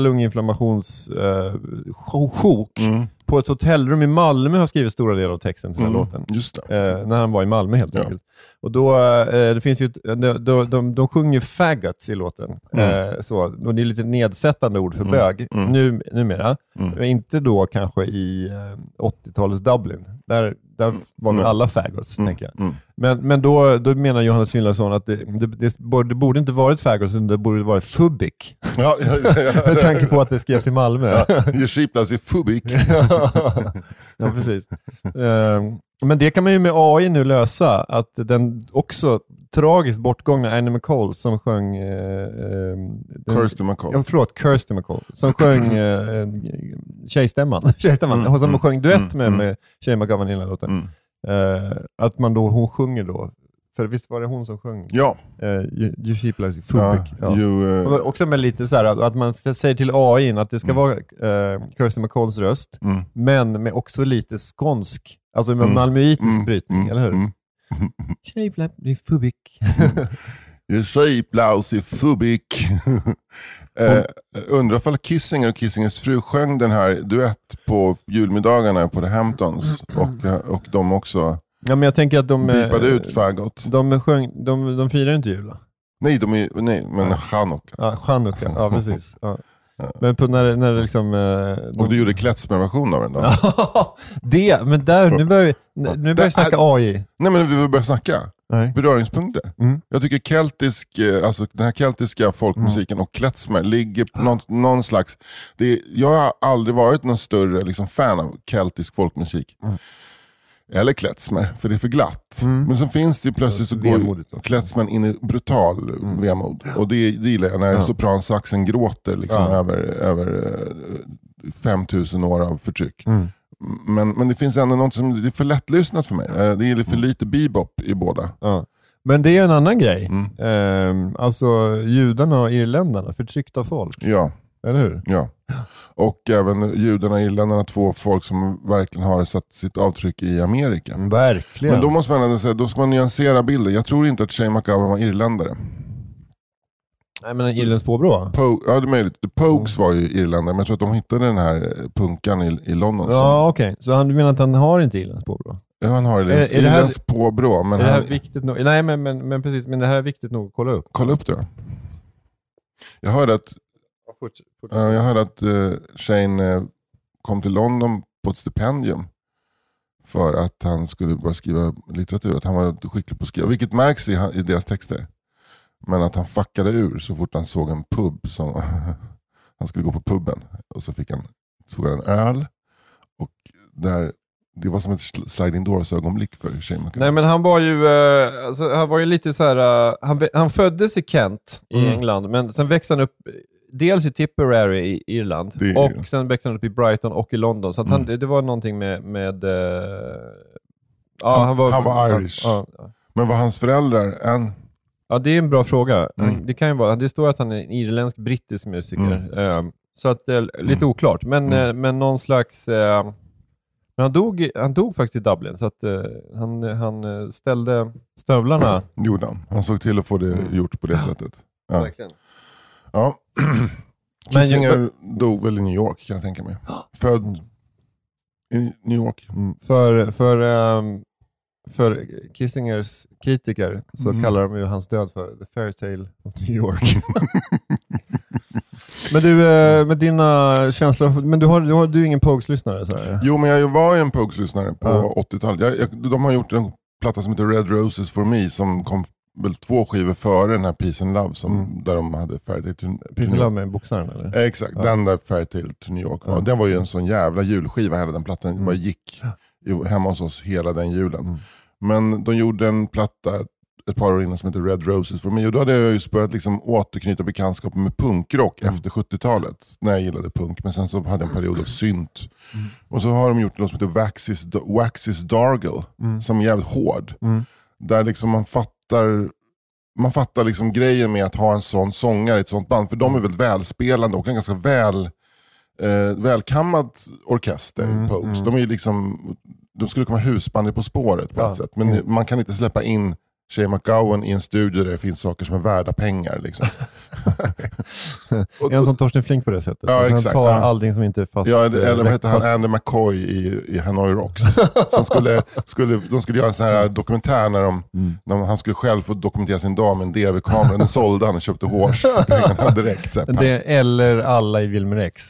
Speaker 3: lunginflammationssjok uh, mm. på ett hotellrum i Malmö har skrivit stora delar av texten till den mm. låten. Just det. Uh, när han var i Malmö helt ja. enkelt. Och då, uh, det finns ju, de, de, de, de sjunger faggots i låten. Mm. Uh, så, och det är lite nedsättande ord för mm. bög mm. nu, numera. Mm. Inte då kanske i uh, åttiotalets Dublin. Där, där var mm. alla faggots, mm. tänker jag. Mm. Men, men då, då menar Johannes Finnlaugsson att det, det, det, borde, det borde inte varit faggots, det borde varit fubik. Ja, ja, ja, ja. Med tanke på att det skrevs i Malmö.
Speaker 4: Ja, you sheep does it fubik.
Speaker 3: Ja, precis. Uh, men det kan man ju med A I nu lösa. Att den också tragiskt bortgångna Annie McCall som sjöng... Uh, uh,
Speaker 4: Kirsty McCall.
Speaker 3: Ja, förlåt, Kirsty McCall. Som sjöng uh, Tjejstämman. Tjejstämman. Mm, som mm, sjöng duett med, mm, med Shane McGovern i den här låten. Mm. Uh, att man då, hon sjunger då. För visst var det hon som sjöng?
Speaker 4: Ja.
Speaker 3: Uh, you, you sheep like Fubik. Ja,
Speaker 4: ja. You, uh...
Speaker 3: också med lite så här att man säger till A I att det ska mm. vara uh, Kirsty McCalls röst. Mm. Men med också lite skånsk. Alltså med mm. malmöitisk mm. brytning, mm. eller hur? Mm. Shape like Fubik.
Speaker 4: You shape like Fubik. uh, undrar om Kissinger och Kissingers fru sjöng den här duett på julmiddagarna på The Hamptons. Och, och de också...
Speaker 3: Ja, men jag tänker att de...
Speaker 4: Bipade ut faggot.
Speaker 3: De, sjöng, de, de firar inte jul, då?
Speaker 4: Nej, de är, nej men ja. Chanukka.
Speaker 3: Ja, Chanukka. Ja, precis. Ja. Men på när, när det liksom... Eh,
Speaker 4: de... Och du gjorde Kletsmer-version av den då?
Speaker 3: det, men där, nu börjar vi, nu börjar vi snacka A I.
Speaker 4: Nej, men vi börjar snacka. Nej. Beröringspunkter. Mm. Jag tycker keltisk, alltså den här keltiska folkmusiken mm. och klezmer ligger på någon, någon slags... Det är, jag har aldrig varit någon större liksom, fan av keltisk folkmusik. Mm. Eller klezmer, för det är för glatt. Mm. Men så finns det ju plötsligt så går klezmen in i brutal mm. vemod. Och det, det gillar jag när ja. sopransaxen gråter liksom, ja. över, över femtusen år av förtryck. Mm. men, men det finns ändå något som det är för lättlyssnat för mig. Uh, det är för lite bebop i båda.
Speaker 3: Ja. Men det är en annan grej.
Speaker 4: Mm.
Speaker 3: Eh, alltså judarna och irländarna, förtryckta folk.
Speaker 4: Ja.
Speaker 3: Eller hur?
Speaker 4: Ja. Och även judarna och irländarna, två folk som verkligen har satt sitt avtryck i Amerika.
Speaker 3: Verkligen.
Speaker 4: Men då måste man ändå säga, då ska man nyansera bilden. Jag tror inte att Shane McGowan var irländare.
Speaker 3: Nej, men Irlands påbrå.
Speaker 4: Po- ja, det är möjligt. The Pogues var ju irländare, men jag tror att de hittade den här punkan i, i London.
Speaker 3: Ja,
Speaker 4: som,
Speaker 3: okej. Okay. Så han, du menar att han har inte Irlands påbrå?
Speaker 4: Ja, han har det.
Speaker 3: Är, är det här,
Speaker 4: Irlands påbrå, men
Speaker 3: är det här
Speaker 4: han,
Speaker 3: viktigt nog? Nej, men, men, men precis. Men det här är viktigt nog att kolla upp.
Speaker 4: kolla upp det då. Jag hörde att
Speaker 3: Fort, fort.
Speaker 4: uh, jag hörde att uh, Shane uh, kom till London på ett stipendium för att han skulle börja skriva litteratur. Att han var skicklig på att skriva, vilket märks i, i deras texter. Men att han fuckade ur så fort han såg en pub som han skulle gå på puben och så fick han såg han en öl och där det var som ett sliding doors ögonblick för Shane McGowan.
Speaker 3: Nej, men han var ju uh, alltså, han var ju lite så här uh, han, han föddes i Kent i mm. England, men sen växte han upp dels i Tipperary i Irland det och det. Sen växte han upp i Brighton och i London, så att han, mm. det var någonting med med uh, ja,
Speaker 4: han,
Speaker 3: han var
Speaker 4: han var Irish.
Speaker 3: Ja, ja. Men
Speaker 4: var hans föräldrar en
Speaker 3: Ja, det är en bra fråga.
Speaker 4: Mm.
Speaker 3: Det kan ju vara, det står att han är en irländsk-brittisk musiker. Mm. Uh, så att det är lite oklart. Men, mm. uh, men någon slags... Uh, men han dog, han dog faktiskt i Dublin. Så att uh, han, han ställde stövlarna...
Speaker 4: Gjorde han. Han såg till att få det mm. gjort på det sättet. Ja.
Speaker 3: Verkligen.
Speaker 4: Ja. Kissinger men, dog väl i New York, kan jag tänka mig. Född mm. i New York.
Speaker 3: Mm. För... för um, För Kissingers kritiker så mm. kallar de ju hans död för The Fairy Tale of New York. Men du, med dina känslor, men du har, du har du är ingen Pogues-lyssnare? Så här.
Speaker 4: Jo, men jag var ju en Pogues-lyssnare på
Speaker 3: ja.
Speaker 4: åttiotalet. Jag, jag, de har gjort en platta som heter Red Roses for Me som kom väl två skivor före den här Peace and Love som, mm. där de hade Fairy Tale to
Speaker 3: Peace and Love med boxaren, eller?
Speaker 4: Eh, exakt, ja. Den där Fairy Tale to New York var. Ja. Den var ju en sån jävla julskiva, hela den plattan. Mm. Bara gick hemma hos oss hela den julen. Mm. Men de gjorde en platta ett par år innan som heter Red Roses for Me. Och då hade jag ju börjat liksom återknyta bekantskap med punkrock mm. efter sjuttiotalet. När jag gillade punk. Men sen så hade jag en period av synt. Mm. Och så har de gjort något som heter Waxis, Waxis Dargle. Mm. Som är jävligt hård. Mm. Där liksom man fattar... Man fattar liksom grejen med att ha en sån sångare i ett sånt band. För de är väldigt välspelande och en ganska väl... Eh, välkammad orkester, mm, Pogues. Mm. De är ju liksom... De skulle komma husbandet På spåret på ja. ett sätt. Men mm. man kan inte släppa in Shane McGowan i en studio där det finns saker som är värda pengar. Liksom.
Speaker 3: och, en som Torsten Flink på det sättet.
Speaker 4: Ja,
Speaker 3: han
Speaker 4: exakt,
Speaker 3: tar
Speaker 4: ja.
Speaker 3: allting som inte är fast.
Speaker 4: Ja, eller vad heter han? Andy McCoy i, i Hanoi Rocks. som skulle, skulle, de skulle göra en sån här dokumentär när, de, mm. när han skulle själv få dokumentera sin dag med en D V-kamera. Den sålde han och köpte hårs direkt. Så
Speaker 3: det eller alla i Wilmer X.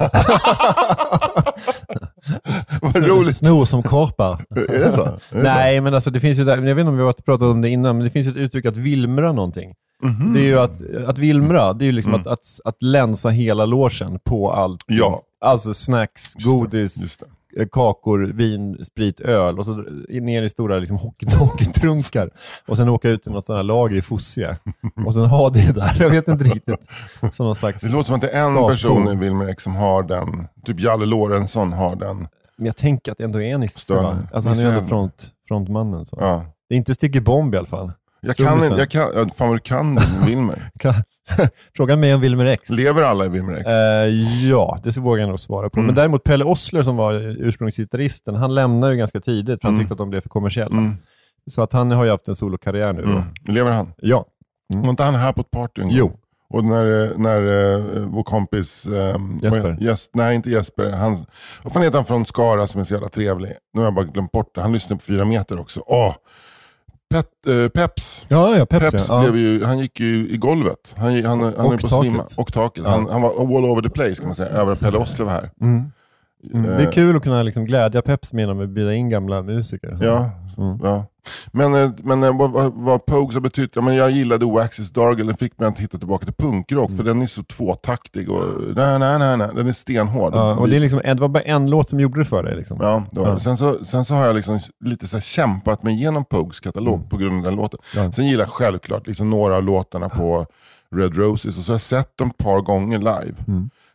Speaker 4: Vad roligt.
Speaker 3: Snor som korpar.
Speaker 4: Är det så? Är det
Speaker 3: Nej,
Speaker 4: så?
Speaker 3: men alltså det finns ju där, jag vet inte om vi har pratat om det innan, men det finns ett uttryck att vilmra någonting. Mm-hmm. Det är ju att, att vilmra, det är ju liksom mm. att, att, att länsa hela logen på allt.
Speaker 4: Ja.
Speaker 3: Alltså snacks,
Speaker 4: just
Speaker 3: godis,
Speaker 4: det, just det.
Speaker 3: kakor, vin, sprit, öl och så ner i stora liksom, hockeytrunkar och sen åka ut i något sådant här lager i Fosie och sen ha det där. Jag vet inte riktigt. Som någon slags
Speaker 4: det låter som att det är en skapor. person i Wilmer X som har den. Typ Jalle Lorentzon har den.
Speaker 3: Men jag tänker att det ändå är en Nisse. Alltså han är ändå front, frontmannen. Så. Ja. Det är inte Sticky Bomb i alla fall.
Speaker 4: Jag kan inte, jag kan, fan vad du kan Wilmer.
Speaker 3: Fråga mig om Wilmer X.
Speaker 4: Lever alla i Wilmer X?
Speaker 3: Uh, ja, det vågar jag nog svara på. Mm. Men däremot Pelle Osler som var ursprungsgitarristen, han lämnade ju ganska tidigt för han tyckte mm. att de blev för kommersiella. Mm. Så att han har ju haft en solokarriär nu. Mm.
Speaker 4: Lever han?
Speaker 3: Ja.
Speaker 4: Mm. Var inte han här på ett party en gång?
Speaker 3: Jo.
Speaker 4: Och när, när uh, vår kompis um,
Speaker 3: Jesper.
Speaker 4: Yes, nej, inte Jesper. Han, vad fan heter han från Skara som är så jävla trevlig? Nu har jag bara glömt bort det. Han lyssnade på fyra meter också. Åh! Pet, uh, Peps.
Speaker 3: Ja, ja, Peps,
Speaker 4: Peps
Speaker 3: ja.
Speaker 4: Blev ju, han gick ju i golvet. Han, han, han, han är på svimma. Och taket. Ja. Han, han var all over the place kan man säga. Över Pelle Osler här.
Speaker 3: Mm. Mm. Uh, det är kul att kunna liksom glädja Peps med att bjuda in gamla musiker. Så.
Speaker 4: Ja, mm. ja. Men, men vad, vad, vad Pogues har betytt, ja, men jag gillade Waxis Dargle, den fick mig att hitta tillbaka till punkrock, mm. för den är så tvåtaktig och nej, nej, nej, nej, den är stenhård.
Speaker 3: Ja, och det, är liksom, det var bara en låt som gjorde det för dig. Liksom.
Speaker 4: Ja, det var ja. Sen, så, sen så har jag liksom lite så här kämpat mig igenom Pogues katalog mm. på grund av den låten. Ja. Sen gillar jag självklart liksom några av låtarna på Red Roses och så har jag sett dem ett par gånger live. Mm.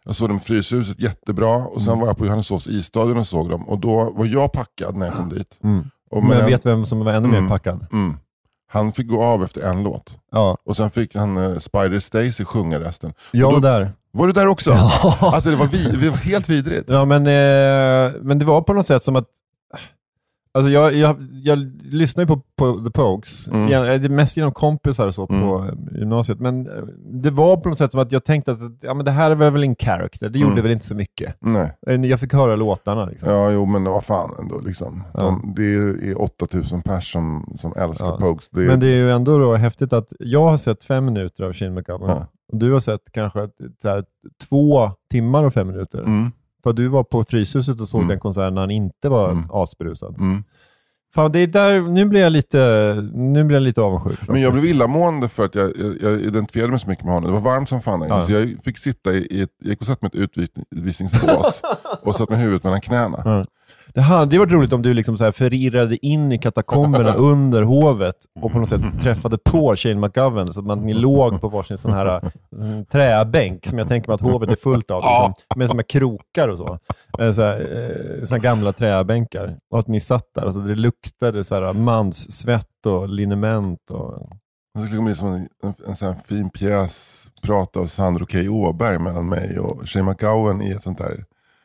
Speaker 4: Jag såg dem i Fryshuset jättebra. Och sen mm. var jag på Johanneshovs isstadion och såg dem. Och då var jag packad när jag kom dit.
Speaker 3: Mm. Och men jag vet vem som var ännu mm, mer packad.
Speaker 4: Mm. Han fick gå av efter en låt.
Speaker 3: Ja.
Speaker 4: Och sen fick han uh, Spider Stacy sjunga resten.
Speaker 3: Jag var
Speaker 4: då,
Speaker 3: där.
Speaker 4: Var du där också? Ja. Alltså det var, vi, det var helt vidrigt.
Speaker 3: Ja, men, eh, men det var på något sätt som att... Alltså jag, jag, jag lyssnar ju på, på The Pogues. Mm. Jag, det är mest genom kompisar och så på mm. gymnasiet. Men det var på något sätt som att jag tänkte att ja, men det här var väl en character. Det gjorde mm. väl inte så mycket.
Speaker 4: Nej.
Speaker 3: Jag fick höra låtarna. Liksom.
Speaker 4: Ja, jo, men vad fan ändå. Liksom. Ja. De, det är åtta tusen pers som, som älskar ja. Pogues. Det är... Men det är ju ändå då häftigt att jag har sett fem minuter av Shane McGowan. Ja. Och du har sett kanske så här, två timmar och fem minuter. Mm. För du var på Fryshuset och såg mm. den konserten när han inte var mm. asberusad. Mm. Fan, det är där, nu blir jag lite, nu blir jag lite avundsjuk. Faktiskt. Men jag blev illamående för att jag, jag, jag identifierade mig så mycket med honom. Det var varmt som fan. Ja. Så jag fick sitta i ett, jag gick och satt med ett utvisningsbås och satt med huvudet mellan knäna. Ja.
Speaker 3: Det hade varit roligt om du liksom så här förirrade in i katakomberna under hovet och på något sätt träffade på Shane McGowan så att man låg på varsin sån här sån träbänk som jag tänker mig att hovet är fullt av liksom, med såna krokar och så. Så här, såna gamla träbänkar. Och att ni satt där och så det luktade så här mans svett och liniment och...
Speaker 4: Det skulle bli som en, en, en sån här fin pjäs prat av Sandro K. Åberg mellan mig och Shane McGowan i ett sånt där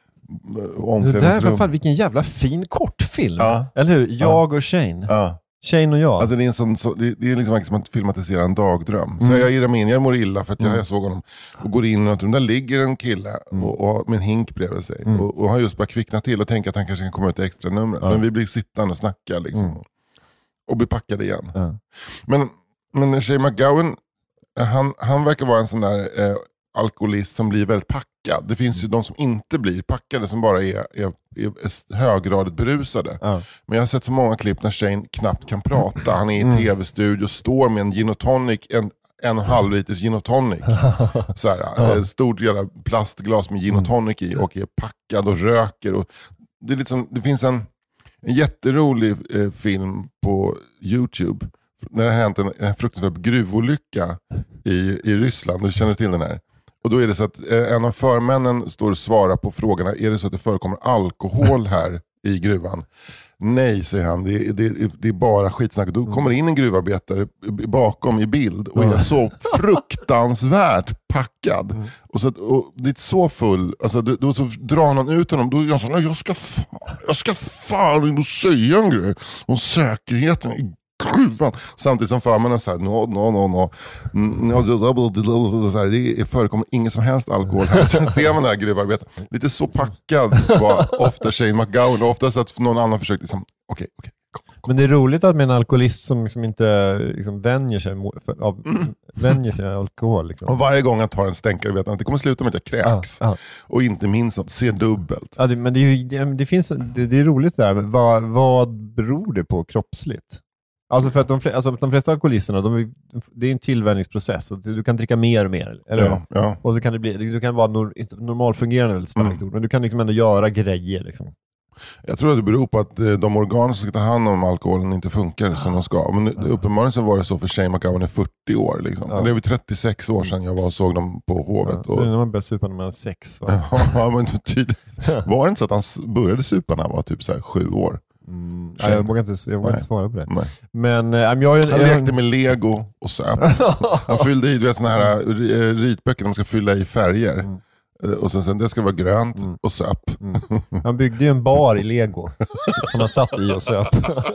Speaker 3: det där var fan vilken jävla fin kortfilm. Ja. Eller hur? Jag ja. och Shane. Ja. Shane och jag.
Speaker 4: Alltså det är en sån, så, det, det är liksom som att filmatisera en dagdröm. Mm. Så jag irrar mig in, jag mår illa för att jag, mm. jag såg honom och går in och där ligger en kille mm. och, och med en hink bredvid sig mm. och, och har just bara kvicknat till och tänker att han kanske kan komma ut i extra numret. Ja. Men vi blir sittande och snackar liksom. Mm. Och blir packade igen. Ja. Men, men Shane McGowan han, han verkar vara en sån där eh, alkoholist som blir väldigt packad. Det finns ju de som inte blir packade som bara är, är, är höggradigt berusade. Ja. Men jag har sett så många klipp när Shane knappt kan prata. Han är i mm. tv-studio, står med en gin och tonic, en, en och en halv liters gin och tonic. Så här, ja. Ett stort jävla plastglas med gin och tonic i och är packad och röker. Och det, är liksom, det finns en, en jätterolig eh, film på YouTube när det har hänt en, en fruktansvärd gruvolycka i, i Ryssland. Du känner till den här. Och då är det så att eh, en av förmännen står och svarar på frågorna. Är det så att det förekommer alkohol här i gruvan? Nej, säger han. Det, det, det är bara skitsnack. Då kommer in en gruvarbetare bakom i bild och är så fruktansvärt packad. Mm. Och, så, och det är så full. Alltså, då, då så drar någon ut honom. Då är jag så jag ska fan, jag ska fan in och säga en grej om säkerheten i gruvan. Samtidigt som förmannen säger no, no, no, no. no det förekommer ingen som helst alkohol här. Sen ser man den här gruvarbetaren. Lite så packad var ofta Shane McGowan. Och oftast att någon annan försökte liksom, okej, okay, okej. Okay,
Speaker 3: men det är roligt att med en alkoholist som liksom inte liksom vänjer sig för, av, mm. vänjer sig av alkohol. Liksom.
Speaker 4: Och varje gång jag tar en stänkare vet jag att det kommer sluta med att jag kräks. Ah, ah. Och inte minst att se dubbelt.
Speaker 3: Ja, det, men det är ju det, det finns, det, det är roligt där. Men vad, vad beror det på kroppsligt? Alltså för att de, alltså de flesta alkoholisterna, de, det är en tillvänjningsprocess. Du kan dricka mer och mer. Eller?
Speaker 4: Ja, ja.
Speaker 3: Och så kan det bli, du kan vara nor, normalfungerande väldigt starkt mm. ord, men du kan liksom ändå göra grejer. Liksom.
Speaker 4: Jag tror att det beror på att de organ som ska ta hand om alkoholen inte funkar som de ska. Men ja. Uppenbarligen så var det så för Shane McGowan i fyrtio år. Liksom. Ja. Det var trettiosex år sedan jag var och såg dem på hovet. Ja,
Speaker 3: så
Speaker 4: och...
Speaker 3: när man började supa när man var sex. Va?
Speaker 4: Ja, men tydligt. Var det inte så att han började supa när han var typ så här sju år?
Speaker 3: Mm, nej, jag vågar inte, jag vågar inte svara på det. Nej. Men äh, jag, jag,
Speaker 4: han lekte med Lego och söp. Han fyllde i, du vet, såna här uh, ritböcker de ska fylla i färger. Mm. Uh, och sen, sen det ska vara grönt mm. och söp.
Speaker 3: Mm. Han byggde ju en bar i Lego som han satt i och söp.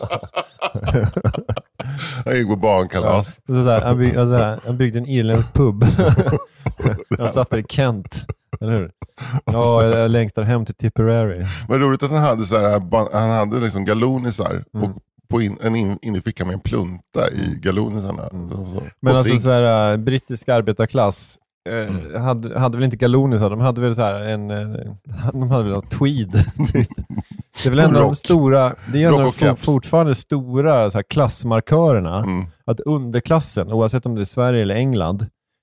Speaker 4: Han gick på barnkalas.
Speaker 3: Ja. Så så här, han, byggde, så här, han byggde en irländsk pub. Han satt i Kent. Eller hur? Ja, jag längtar hem till Tipperary.
Speaker 4: Vad roligt att han hade så här, han hade liksom galonisar mm. och på in, en in, in i fickan med en plunta i galonisarna. Mm. Så, så.
Speaker 3: Men alltså så här, brittisk arbetarklass eh, mm. hade, hade väl inte galonisar, de hade väl så här en de hade väl en tweed. Det är väl ändå de stora, det är ändå de fortfarande stora så här klassmarkörerna mm. att underklassen, oavsett om det är Sverige eller England,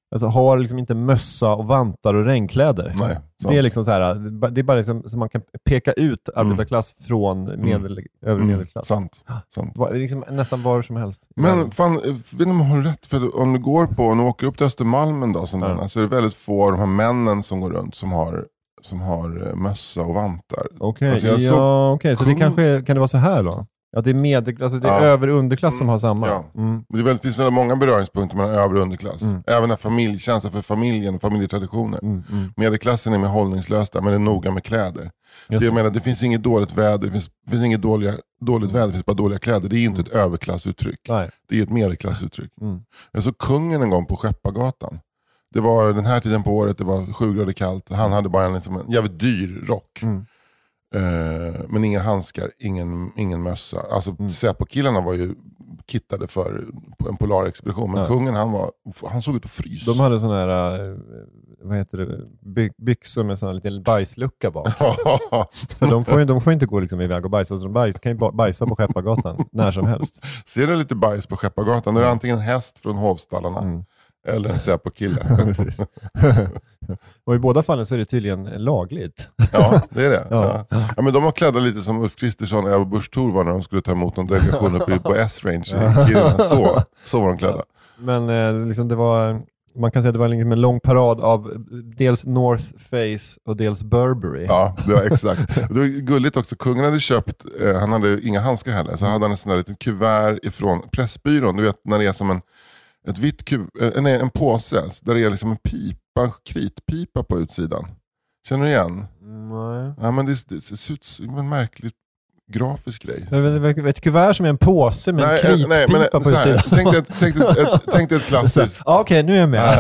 Speaker 3: alltså, har liksom inte mössa och vantar och regnkläder.
Speaker 4: Nej, sant.
Speaker 3: Det är liksom så här, det är bara liksom, så man kan peka ut arbetarklass mm. från medel, mm. övre medelklass.
Speaker 4: Sant. Sant.
Speaker 3: Var, liksom, nästan var som helst.
Speaker 4: Men fan, vet inte om jag har rätt, för om du går på, om du åker upp till Östermalm en dag, som ja. den, så är det väldigt få av de här männen som går runt som har, som har mössa och vantar.
Speaker 3: Okej, okay. alltså, ja, okay. så kung... det kanske kan det vara så här då? Ja, det är, medel, alltså det är ja. över- och underklass mm. som har samma.
Speaker 4: Ja.
Speaker 3: Mm.
Speaker 4: Det, väldigt, det finns väldigt många beröringspunkter mellan över- och underklass. Mm. Även när familjekänsla för familjen och familjetraditioner. Mm. Mm. Medelklassen är mer hållningslösa, men det är noga med kläder. Det. Det, menar, det finns inget dåligt väder, det finns, finns inget dåliga, dåligt väder, det finns bara dåliga kläder. Det är inte ett överklassuttryck. Nej. Det är ett medelklassuttryck. Mm. Jag såg kungen en gång på Skeppargatan. Det var den här tiden på året, det var sju grader kallt. Han hade bara en, liksom, en jävligt dyr rock. Mm. Uh, men inga handskar, ingen, ingen mössa. Alltså mm. Säpo-killarna var ju kittade för en polarexpedition. Men ja. kungen, han, var, han såg ut att frysa.
Speaker 3: De hade sådana här, uh, vad heter det, by- byxor med sån här liten bajslucka bak. För de får ju de får inte gå liksom iväg och bajsa. Så de bajs, kan ju bajsa på Skeppargatan när som helst.
Speaker 4: Ser du lite bajs på Skeppargatan? Det är antingen häst från hovstallarna. Mm. Eller en Säpo-kille.
Speaker 3: Precis. Och i båda fallen så är det tydligen lagligt.
Speaker 4: Ja, det är det. Ja. Ja. Ja, men de var klädda lite som Ulf Kristersson och Ebba Busch Thor var när de skulle ta emot någon delegation uppe på S-Range i Kiruna. Så, så var de klädda.
Speaker 3: Men eh, liksom det var, man kan säga att det var liksom en lång parad av dels North Face och dels Burberry.
Speaker 4: Ja, det var exakt. Det var gulligt också. Kungen hade köpt, eh, han hade inga handskar heller, så hade han en sån där liten kuvert ifrån Pressbyrån. Du vet när det är som en Ett vitt kuv- nej, en påse där det är liksom en pipa, kritpipa på utsidan. Känner du igen?
Speaker 3: Nej.
Speaker 4: Ja, men det, det ser ut som en märklig grafisk grej.
Speaker 3: Ett, ett kuvert som är en påse med nej, en kritpipa nej, men, på utsidan. Här, tänk dig ett, tänk dig ett, tänk dig ett klassiskt... Okej, okay, nu är jag med.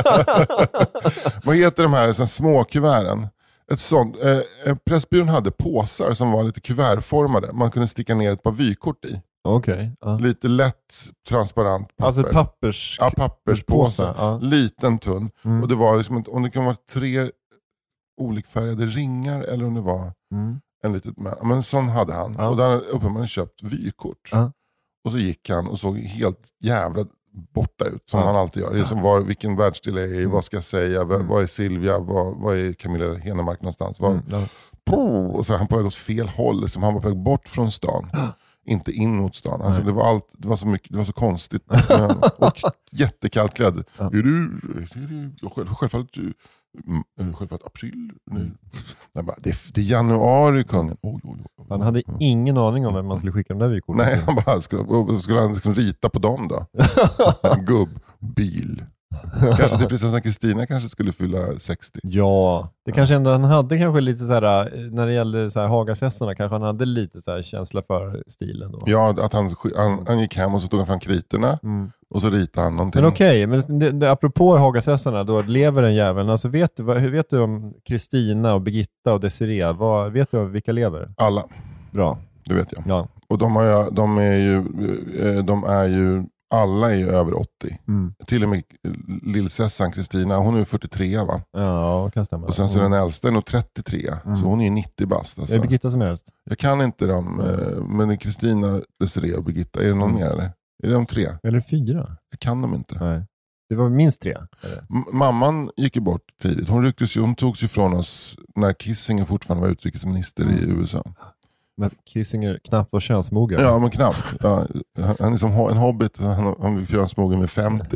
Speaker 4: Vad heter de här så små kuverten? Ett sånt, eh, Pressbyrån hade påsar som var lite kuvertformade. Man kunde sticka ner ett par vykort i.
Speaker 3: Okay, uh.
Speaker 4: Lite lätt transparent papper.
Speaker 3: Alltså ett pappers...
Speaker 4: Ja, papperspåse. Uh. Liten, tunn. Mm. Och det var liksom, om det kan vara tre olikfärgade ringar eller om det var mm. en litet... Men sån hade han. Uh. Och där hade uppenbarligen köpt vykort. Uh. Och så gick han och såg helt jävla borta ut. Som uh. han alltid gör. Det är som var, vilken världsdel är jag i? Mm. Vad ska jag säga? Mm. Vad är Silvia? Vad, vad är Camilla Henemark någonstans? Vad, mm. uh. Och så han på väg åt fel håll. Liksom, han var på väg bort från stan. Uh. Inte in mot stan. Alltså det var allt, det var så mycket, det var så konstigt. Och jättekallt klädd. Ja. Är du, är du själv, självfallet, självfallet april? Nej. Jag bara, det, är, det är januari, kungen. Oj, oj, oj.
Speaker 3: Han hade ingen aning om vem man skulle skicka de där vykorten.
Speaker 4: Nej, han bara, skulle, skulle han liksom rita på dem då? En gubbbil. Kanske till prinsessan Kristina kanske skulle fylla sextio.
Speaker 3: Ja, det kanske ändå han hade kanske lite så här när det gäller så här Hagasessorna kanske han hade lite så här känsla för stilen då.
Speaker 4: Ja, att han, han, han gick hem och så tog han fram kriterna mm. och så ritade han någonting.
Speaker 3: Men okej, okay, men det, det, apropå Hagasessorna då lever den jäveln. Alltså vet du hur vet du om Kristina och Birgitta och Desiree? Vad vet du om vilka lever?
Speaker 4: Alla.
Speaker 3: Bra.
Speaker 4: Det vet jag.
Speaker 3: Ja.
Speaker 4: Och de har ju, de är ju de är ju alla är ju över åttio. Mm. Till och med lillsessan Kristina, hon är ju fyrtiotre va?
Speaker 3: Ja, kan stämma.
Speaker 4: Och sen så är den äldsta nog trettiotre. Mm. Så hon är ju nittio bast. Alltså.
Speaker 3: Är det Birgitta som är äldst?
Speaker 4: Jag kan inte dem, mm. men det är Kristina, Desiree och Birgitta. Är det någon mm. mer eller? Är det de tre?
Speaker 3: Eller fyra?
Speaker 4: Jag kan dem inte.
Speaker 3: Nej. Det var minst tre.
Speaker 4: M- mamman gick ju bort tidigt. Hon rycktes ju, hon togs ju från oss när Kissinger fortfarande var utrikesminister mm. i U S A.
Speaker 3: När Kissinger knappt var könsmogen.
Speaker 4: Ja, men knappt. Ja, han är som en hobbit. Han, han blir könsmogen med femtio.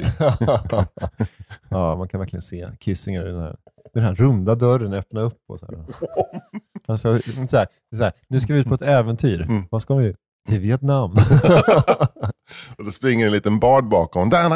Speaker 3: Ja, man kan verkligen se Kissinger i den här, den här runda dörren öppna upp. Och så här. Alltså, så här, så här, nu ska vi ut på ett äventyr. Mm. Vad ska vi? Till Vietnam.
Speaker 4: Och då springer en liten bard bakom. Det,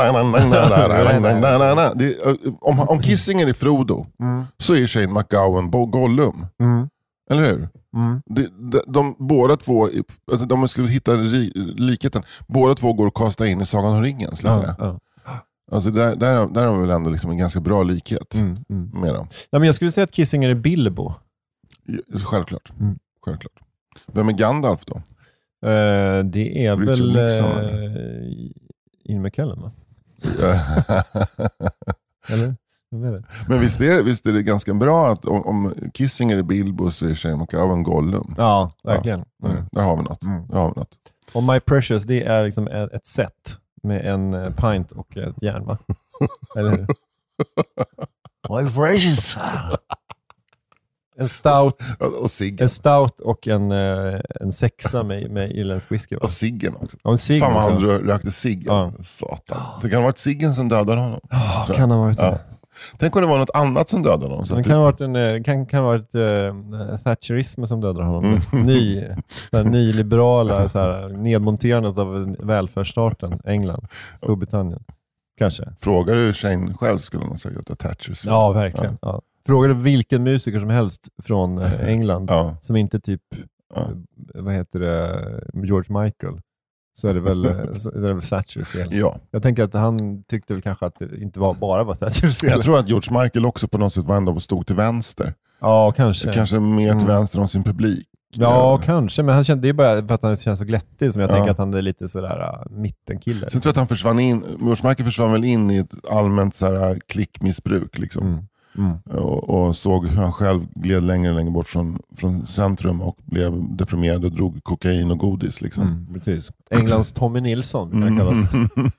Speaker 4: om, om Kissinger är Frodo mm. så är Shane McGowan Gollum. Mm. Eller hur? Mm. De, de, de, båda två, alltså de skulle hitta ri, likheten. Båda två går att kasta in i Sagan om ringen, skulle jag säga. Ja, ja. Alltså där, där, där har vi väl ändå liksom en ganska bra likhet mm, mm. med dem.
Speaker 3: Ja, men jag skulle säga att Kissinger är Bilbo.
Speaker 4: Ja, självklart. Mm. Självklart. Vem är Gandalf då?
Speaker 3: Uh, det är Richard väl uh, Ian McKellen, va? Eller?
Speaker 4: Men visst är, visst är det ganska bra att om, om Kissinger är Bilbo så är Shane McGowan Gollum.
Speaker 3: Ja, verkligen.
Speaker 4: Ja, där, där har vi något. Mm. Där har vi något.
Speaker 3: Och My Precious, det är liksom ett set med en pint och ett järn, va? Eller hur? Vibrations. En stout.
Speaker 4: Och ciggen.
Speaker 3: En stout och en, uh, en sexa med, med irländsk whisky. Va?
Speaker 4: Och ciggen också.
Speaker 3: Ja, en cigg
Speaker 4: Fan vad
Speaker 3: också.
Speaker 4: han rö- rökte cigg.
Speaker 3: Ja.
Speaker 4: Satan. Det kan ha varit ciggen som dödade honom.
Speaker 3: Oh, kan ha varit så.
Speaker 4: Ja. Tänk om det var något annat som dödade honom. Så
Speaker 3: Det
Speaker 4: att
Speaker 3: kan
Speaker 4: du...
Speaker 3: ha varit, en, kan, kan ha varit uh, Thatcherism som dödar honom. Mm. Ny, så här, nyliberala så här, nedmonterandet av välfärdsstaten England, Storbritannien. Kanske.
Speaker 4: Frågar du Shane själv skulle han säga att Thatchers.
Speaker 3: Ja, verkligen. Ja. Ja. Frågar du vilken musiker som helst från uh, England
Speaker 4: ja.
Speaker 3: som inte typ,
Speaker 4: Ja.
Speaker 3: uh, vad heter det, George Michael, så är det väl, så är det väl Thatchers fel.
Speaker 4: Ja.
Speaker 3: Jag tänker att han tyckte väl kanske att det inte var bara var Thatchers fel.
Speaker 4: Jag tror att George Michael också på något sätt var ändå stod till vänster.
Speaker 3: Ja, kanske.
Speaker 4: Kanske mer till
Speaker 3: Mm.
Speaker 4: vänster om sin publik.
Speaker 3: Ja, kanske. Men han kände, det är bara för att han känns så glättig som jag
Speaker 4: Ja.
Speaker 3: tänker att han är lite sådär uh, mittenkille.
Speaker 4: Sen tror jag att han försvann in, George Michael försvann väl in i ett allmänt så här klickmissbruk liksom.
Speaker 3: Mm. Mm.
Speaker 4: Och, och såg hur han själv gled längre och längre bort från, från centrum och blev deprimerad och drog kokain och godis liksom.
Speaker 3: Mm, precis. Englands Tommy Nilsson kan det kallas.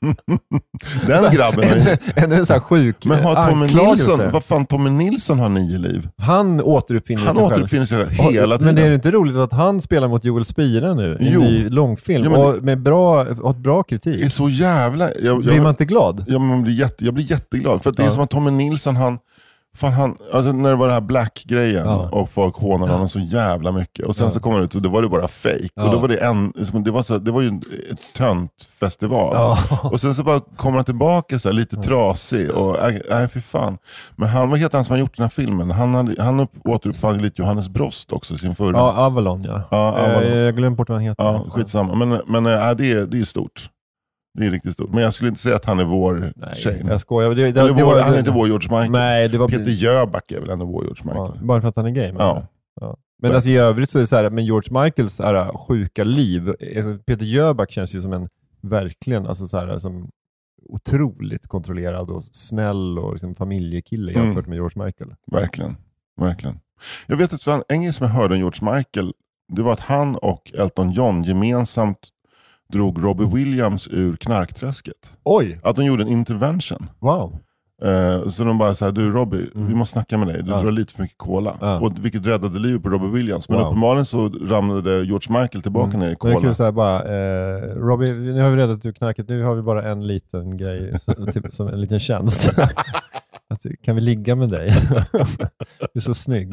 Speaker 4: Den grabben
Speaker 3: en, en, en sån här sjuk
Speaker 4: Men har Tommy
Speaker 3: anklagelse.
Speaker 4: Nilsson, vad fan Tommy Nilsson har nio liv?
Speaker 3: Han återuppfinner
Speaker 4: Han
Speaker 3: sig själv.
Speaker 4: återuppfinner sig själv hela tiden.
Speaker 3: Men det är inte roligt att han spelar mot Joel Spira nu i en
Speaker 4: Jo.
Speaker 3: ny långfilm
Speaker 4: Ja, men
Speaker 3: och med bra, och bra
Speaker 4: Det är
Speaker 3: kritik.
Speaker 4: så jävla... Jag,
Speaker 3: Blir
Speaker 4: jag,
Speaker 3: man inte glad?
Speaker 4: jag, man blir jätte, jag blir jätteglad. För att det är
Speaker 3: Ja.
Speaker 4: som att Tommy Nilsson, han... Fan, han alltså när det var det här Black-grejen
Speaker 3: Ja.
Speaker 4: och folk hånade
Speaker 3: Ja.
Speaker 4: honom så jävla mycket. Och sen
Speaker 3: Ja.
Speaker 4: så kommer det ut och då var det bara fake.
Speaker 3: Ja.
Speaker 4: Och då var det en... Det var, så, det var ju en ett tönt-festival.
Speaker 3: Ja.
Speaker 4: Och sen så bara kommer han tillbaka så här, lite trasig. Och nej, nej för fan. Men han, vad heter han som har gjort den här filmen? Han, hade, han upp, återuppfann lite Johannes Brost också i sin förra.
Speaker 3: Ja, Avalon ja.
Speaker 4: Ja, Avalon.
Speaker 3: Eh, Jag glömde bort vad han heter.
Speaker 4: Ja, skitsamma. Men, men äh, det, är, det är stort. Det är riktigt stort. Men jag skulle inte säga att han är vår
Speaker 3: Nej,
Speaker 4: Shane.
Speaker 3: jag skojar. Det, det,
Speaker 4: Eller
Speaker 3: det
Speaker 4: vår,
Speaker 3: var,
Speaker 4: han är inte vår George Michael.
Speaker 3: Nej, det var...
Speaker 4: Peter Jöback är väl ändå vår George Michael.
Speaker 3: Ja, bara för att han är gay. Men,
Speaker 4: Ja.
Speaker 3: ja. men alltså, i övrigt så är det så här, men George Michaels så här, sjuka liv. Alltså, Peter Jöback känns ju som en verkligen alltså, så här, som otroligt kontrollerad och snäll och liksom, familjekille
Speaker 4: Mm.
Speaker 3: jämfört med George Michael.
Speaker 4: Verkligen. Verkligen. Jag vet att en grej som jag hörde om George Michael, det var att han och Elton John gemensamt drog Robbie Williams ur knarkträsket.
Speaker 3: Oj!
Speaker 4: Att de gjorde en intervention.
Speaker 3: Wow!
Speaker 4: Uh, så de bara så här, du Robbie,
Speaker 3: Mm.
Speaker 4: vi måste snacka med dig. Du
Speaker 3: Ja.
Speaker 4: drar lite för mycket cola.
Speaker 3: Ja.
Speaker 4: Och, vilket räddade livet på Robbie Williams. Men
Speaker 3: Wow.
Speaker 4: uppenbarligen så ramlade George Michael tillbaka
Speaker 3: Mm.
Speaker 4: ner i
Speaker 3: Det är
Speaker 4: cola.
Speaker 3: kul så här bara, eh, Robbie, nu har vi räddat ur knarket, nu har vi bara en liten grej, så, typ som en liten tjänst. Att, kan vi ligga med dig? Du är så snygg.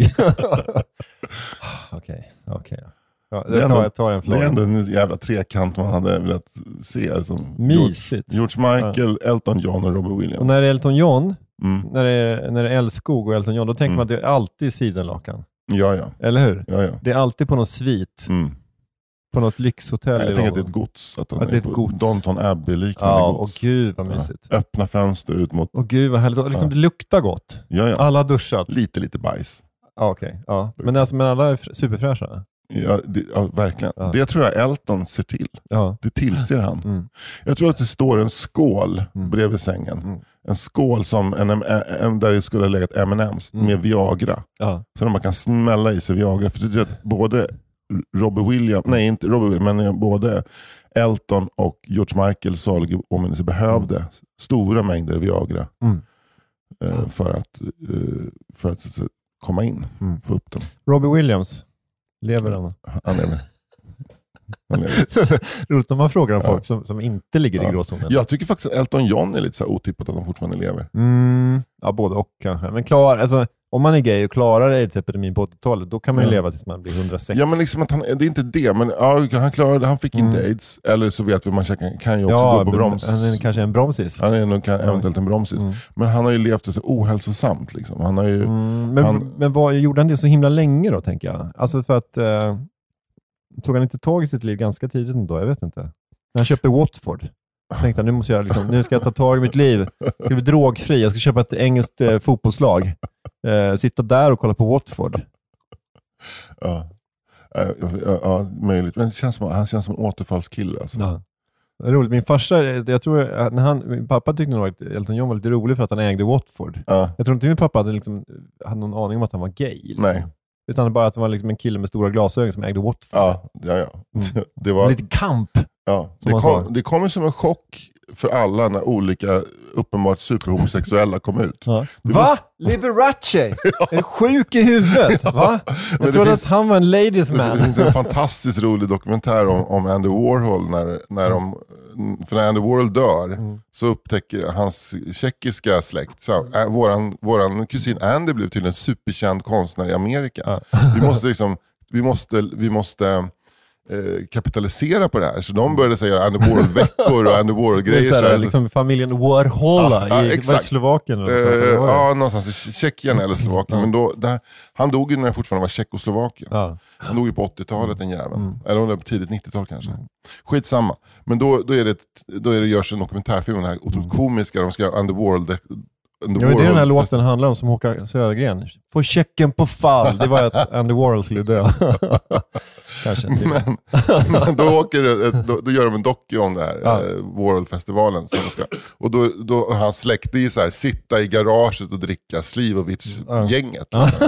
Speaker 3: Okej, okej. Ja,
Speaker 4: Det är
Speaker 3: jag,
Speaker 4: ändå-
Speaker 3: tar, jag tar en
Speaker 4: Det är
Speaker 3: flagg.
Speaker 4: ändå en jävla trekant man hade velat se. Som
Speaker 3: Mysigt.
Speaker 4: George, George Michael, Elton John och Robbie Williams.
Speaker 3: Och när det är Elton John,
Speaker 4: Mm.
Speaker 3: när det är, när det är Älskog och Elton John, då tänker
Speaker 4: Mm.
Speaker 3: man att det är alltid sidenlakan.
Speaker 4: Ja, ja.
Speaker 3: Eller hur?
Speaker 4: ja, ja.
Speaker 3: Det är alltid på någon svit,
Speaker 4: Mm.
Speaker 3: på något lyxhotell.
Speaker 4: Jag
Speaker 3: i
Speaker 4: tänker att det är
Speaker 3: London.
Speaker 4: ett gods. Att, de
Speaker 3: Att det är ett
Speaker 4: på
Speaker 3: gods.
Speaker 4: Downton Abbey-liknande
Speaker 3: Ja, och
Speaker 4: gods.
Speaker 3: gud vad mysigt.
Speaker 4: Ja. Öppna fönster ut mot...
Speaker 3: Och gud vad härligt. Och liksom,
Speaker 4: Ja.
Speaker 3: det luktar gott.
Speaker 4: Ja, ja.
Speaker 3: Alla har duschat.
Speaker 4: Lite, lite bajs.
Speaker 3: Ja, okej. Ja. Men, alltså, men alla är fr- superfräscha.
Speaker 4: Ja, det, ja, verkligen.
Speaker 3: Ja.
Speaker 4: Det tror jag Elton ser till.
Speaker 3: Ja.
Speaker 4: Det tillser han.
Speaker 3: Mm.
Speaker 4: Jag tror att det står en skål
Speaker 3: Mm.
Speaker 4: bredvid sängen.
Speaker 3: Mm.
Speaker 4: En skål som en, en, en, där det skulle ha legat M and M's
Speaker 3: Mm.
Speaker 4: med Viagra.
Speaker 3: Ja.
Speaker 4: Så man kan smälla i sig Viagra. För det är att både Robbie Williams, nej inte Robbie Williams, men både Elton och George Michael salig åminnelse behövde stora mängder Viagra.
Speaker 3: Mm.
Speaker 4: eh, för att, eh, för att, så att komma in,
Speaker 3: Mm.
Speaker 4: få upp dem.
Speaker 3: Robbie Williams. Lever han?
Speaker 4: Han lever. Han lever.
Speaker 3: Roligt om man frågar om
Speaker 4: Ja.
Speaker 3: folk som, som inte ligger i
Speaker 4: Ja.
Speaker 3: gråzonen.
Speaker 4: Jag tycker faktiskt att Elton John är lite så här otippat att han fortfarande lever.
Speaker 3: Mm, ja, både och kanske. Men klar, alltså, om man är gay och klarar aids-epidemin på åttiotalet, då kan man ju
Speaker 4: Ja.
Speaker 3: leva tills man blir hundrasex.
Speaker 4: Ja, men liksom att han, det är inte det, men ja, han klarade, han fick inte
Speaker 3: Mm.
Speaker 4: aids, eller så vet vi man kan, kan ju också
Speaker 3: ja,
Speaker 4: gå på broms.
Speaker 3: Han är kanske en bromsis.
Speaker 4: Han är nog kan, eventuellt en bromsis.
Speaker 3: Mm.
Speaker 4: Men han har ju levt så ohälsosamt liksom. Han har ju,
Speaker 3: Mm, men
Speaker 4: han-
Speaker 3: men vad, gjorde han det så himla länge då, tänker jag? Alltså för att eh, tog han inte tag i sitt liv ganska tidigt ändå? Jag vet inte. När han köpte Watford, så tänkte han, nu, måste jag liksom, nu ska jag ta tag i mitt liv. Jag ska bli drogfri. Jag ska köpa ett engelskt eh, fotbollslag. Eh, sitta där och kolla på Watford.
Speaker 4: ja, ja, ja, ja, möjligt. Men det känns som, han känns som en återfallskille alltså.
Speaker 3: Ja. Det är roligt. Min farsa, jag tror, att när han, min pappa tyckte nog att Elton John var lite rolig för att han ägde Watford.
Speaker 4: Ja,
Speaker 3: Jag tror inte min pappa hade, liksom, hade någon aning om att han var gay. Liksom.
Speaker 4: nej.
Speaker 3: Utan bara att han var liksom en kille med stora glasögon som ägde Watford.
Speaker 4: Ja, ja, ja.
Speaker 3: Mm.
Speaker 4: Det var,
Speaker 3: Lite kamp.
Speaker 4: ja.
Speaker 3: som
Speaker 4: Det,
Speaker 3: han
Speaker 4: kom,
Speaker 3: sa.
Speaker 4: det kom ju som en chock för alla när olika uppenbart superhomosexuella kom ut.
Speaker 3: Ja.
Speaker 4: Det
Speaker 3: Va?
Speaker 4: var-
Speaker 3: Liberace? Är sjuk i huvudet? Va? Jag
Speaker 4: det
Speaker 3: trodde
Speaker 4: finns-
Speaker 3: att han var en ladies
Speaker 4: Det
Speaker 3: man.
Speaker 4: finns en fantastiskt rolig dokumentär om, om Andy Warhol när, när de, för när Andy Warhol dör
Speaker 3: Mm.
Speaker 4: så upptäcker hans tjeckiska släkt så, äh, våran, våran kusin Andy blev till en superkänd konstnär i Amerika.
Speaker 3: Ja.
Speaker 4: Vi måste liksom vi måste, vi måste eh, kapitalisera på det här. Så de började säga Andy Warhol-veckor och Andy
Speaker 3: Det är
Speaker 4: Warhol-grejer.
Speaker 3: så här,
Speaker 4: så här,
Speaker 3: liksom familjen Warhola
Speaker 4: Ja, ja,
Speaker 3: i var
Speaker 4: exakt.
Speaker 3: det Slovakien. Eller
Speaker 4: Eh,
Speaker 3: någonstans, eller vad var det?
Speaker 4: ja, någonstans i Tjeckien eller Slovakien. Men då, där, han dog ju när det fortfarande var Tjeckoslovakien.
Speaker 3: Ja.
Speaker 4: Han dog ju på åttiotalet, den jäveln.
Speaker 3: Mm.
Speaker 4: Eller om det var på tidigt nittiotal kanske. Skitsamma. Men då, då, är det, då är det görs en dokumentärfilm, den här otroligt komiska. De ska göra Andy Warhol. The, Andy
Speaker 3: Ja, men det är den här
Speaker 4: Warhol-
Speaker 3: låten handlar om som Håkan Södergren. Få checken på fall. Det var att Andy Warhol skulle dö. Kanske inte.
Speaker 4: Men, men då, åker det, ett- då, då gör de en docu om det här,
Speaker 3: Ja.
Speaker 4: eh, Warhol-festivalen. Som de ska, och då, då har han släkt, det är så här, sitta i garaget och dricka Slivovitz-gänget.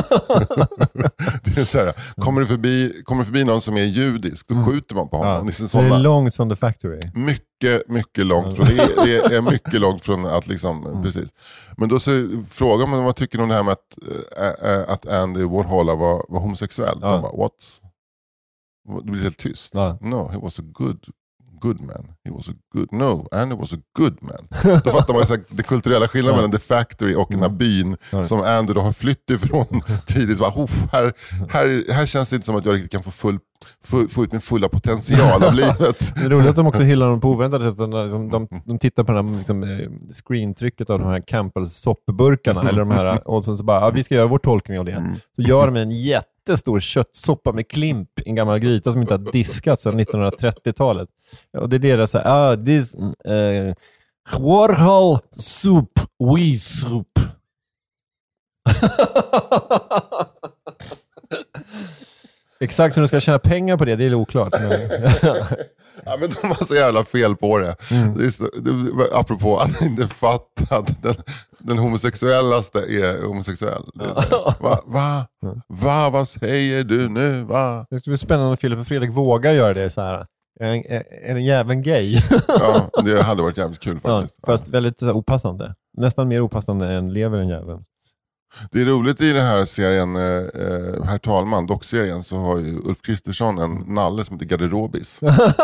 Speaker 4: Det är så här, kommer, du förbi, kommer du förbi någon som är judisk, då skjuter man på honom.
Speaker 3: Ja.
Speaker 4: Det är
Speaker 3: Så det
Speaker 4: sådana,
Speaker 3: är långt från The Factory.
Speaker 4: mycket, mycket långt från, det är, det är mycket långt från att liksom, precis. Men då så frågar man, vad tycker de om det här med att, äh, äh, att Andy Warhol var, var homosexuell?
Speaker 3: Ja.
Speaker 4: De bara, what? Det blir helt tyst.
Speaker 3: Ja.
Speaker 4: No, he was a good, good man. He was a good, no, Andy was a good man. Då fattar man exakt det kulturella skillnaden
Speaker 3: Ja.
Speaker 4: mellan The Factory och den här byn
Speaker 3: Ja.
Speaker 4: som Andy då har flytt ifrån tidigt. Bara, "Uff, här, här, här känns det inte som att jag riktigt kan få, full, få, få ut min fulla potential av livet.
Speaker 3: Det är roligt att de också hyllar dem på oväntade sätt. De, liksom, de, de tittar på den här liksom, eh, screentrycket av de här Campbells soppburkarna. eller de här, och sen så bara, ja, vi ska göra vår tolkning av det. Så gör de en jättestor köttsoppa med klimp i en gammal gryta som inte har diskats sedan nittonhundratrettiotalet. Och det är deras så här, ah, this uh, Warhol soup, we soup. Exakt hur de ska tjäna pengar på det, det är oklart. Men...
Speaker 4: Ja, men de har så jävla fel på det.
Speaker 3: Mm.
Speaker 4: Just, det, det apropå att inte fatta att den, den homosexuellaste är homosexuell. Det är så här, Va? Va? Va? Vad säger du nu? Va?
Speaker 3: Det skulle bli spännande om Filip och Fredrik vågar göra det så här. Är, är, är den jäveln gay?
Speaker 4: Ja, det hade varit jävligt kul
Speaker 3: Ja,
Speaker 4: faktiskt.
Speaker 3: fast väldigt så här, opassande. Nästan mer opassande än lever en jäveln.
Speaker 4: Det är roligt i den här serien, eh, Herr talman, dockserien, så har ju Ulf Kristersson en nalle som heter Garderobis.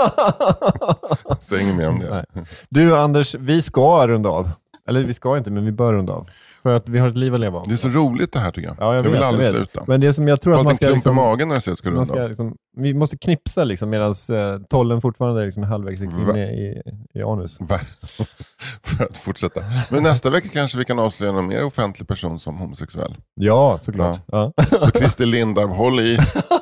Speaker 4: Så inget mer om det.
Speaker 3: Nej. Du Anders, vi ska runda av. Eller vi ska inte, men vi bör runda av. För att vi har ett liv att leva om.
Speaker 4: Det är så roligt det här tycker jag.
Speaker 3: Ja, jag,
Speaker 4: jag
Speaker 3: vet,
Speaker 4: vill aldrig
Speaker 3: jag vet.
Speaker 4: sluta.
Speaker 3: Men det som jag tror
Speaker 4: Jag
Speaker 3: att
Speaker 4: har
Speaker 3: man
Speaker 4: alltid
Speaker 3: ska...
Speaker 4: en klump i
Speaker 3: Liksom,
Speaker 4: magen när jag ser att jag ska
Speaker 3: man
Speaker 4: runda
Speaker 3: ska
Speaker 4: av.
Speaker 3: liksom, vi måste knipsa liksom, medan eh, tollen fortfarande är liksom halvvägs inne i, i anus.
Speaker 4: För att fortsätta. Men nästa vecka kanske vi kan avslöja någon mer offentlig person som homosexuell.
Speaker 3: Ja, såklart. Ja.
Speaker 4: Så Christer Lindarw, håll i.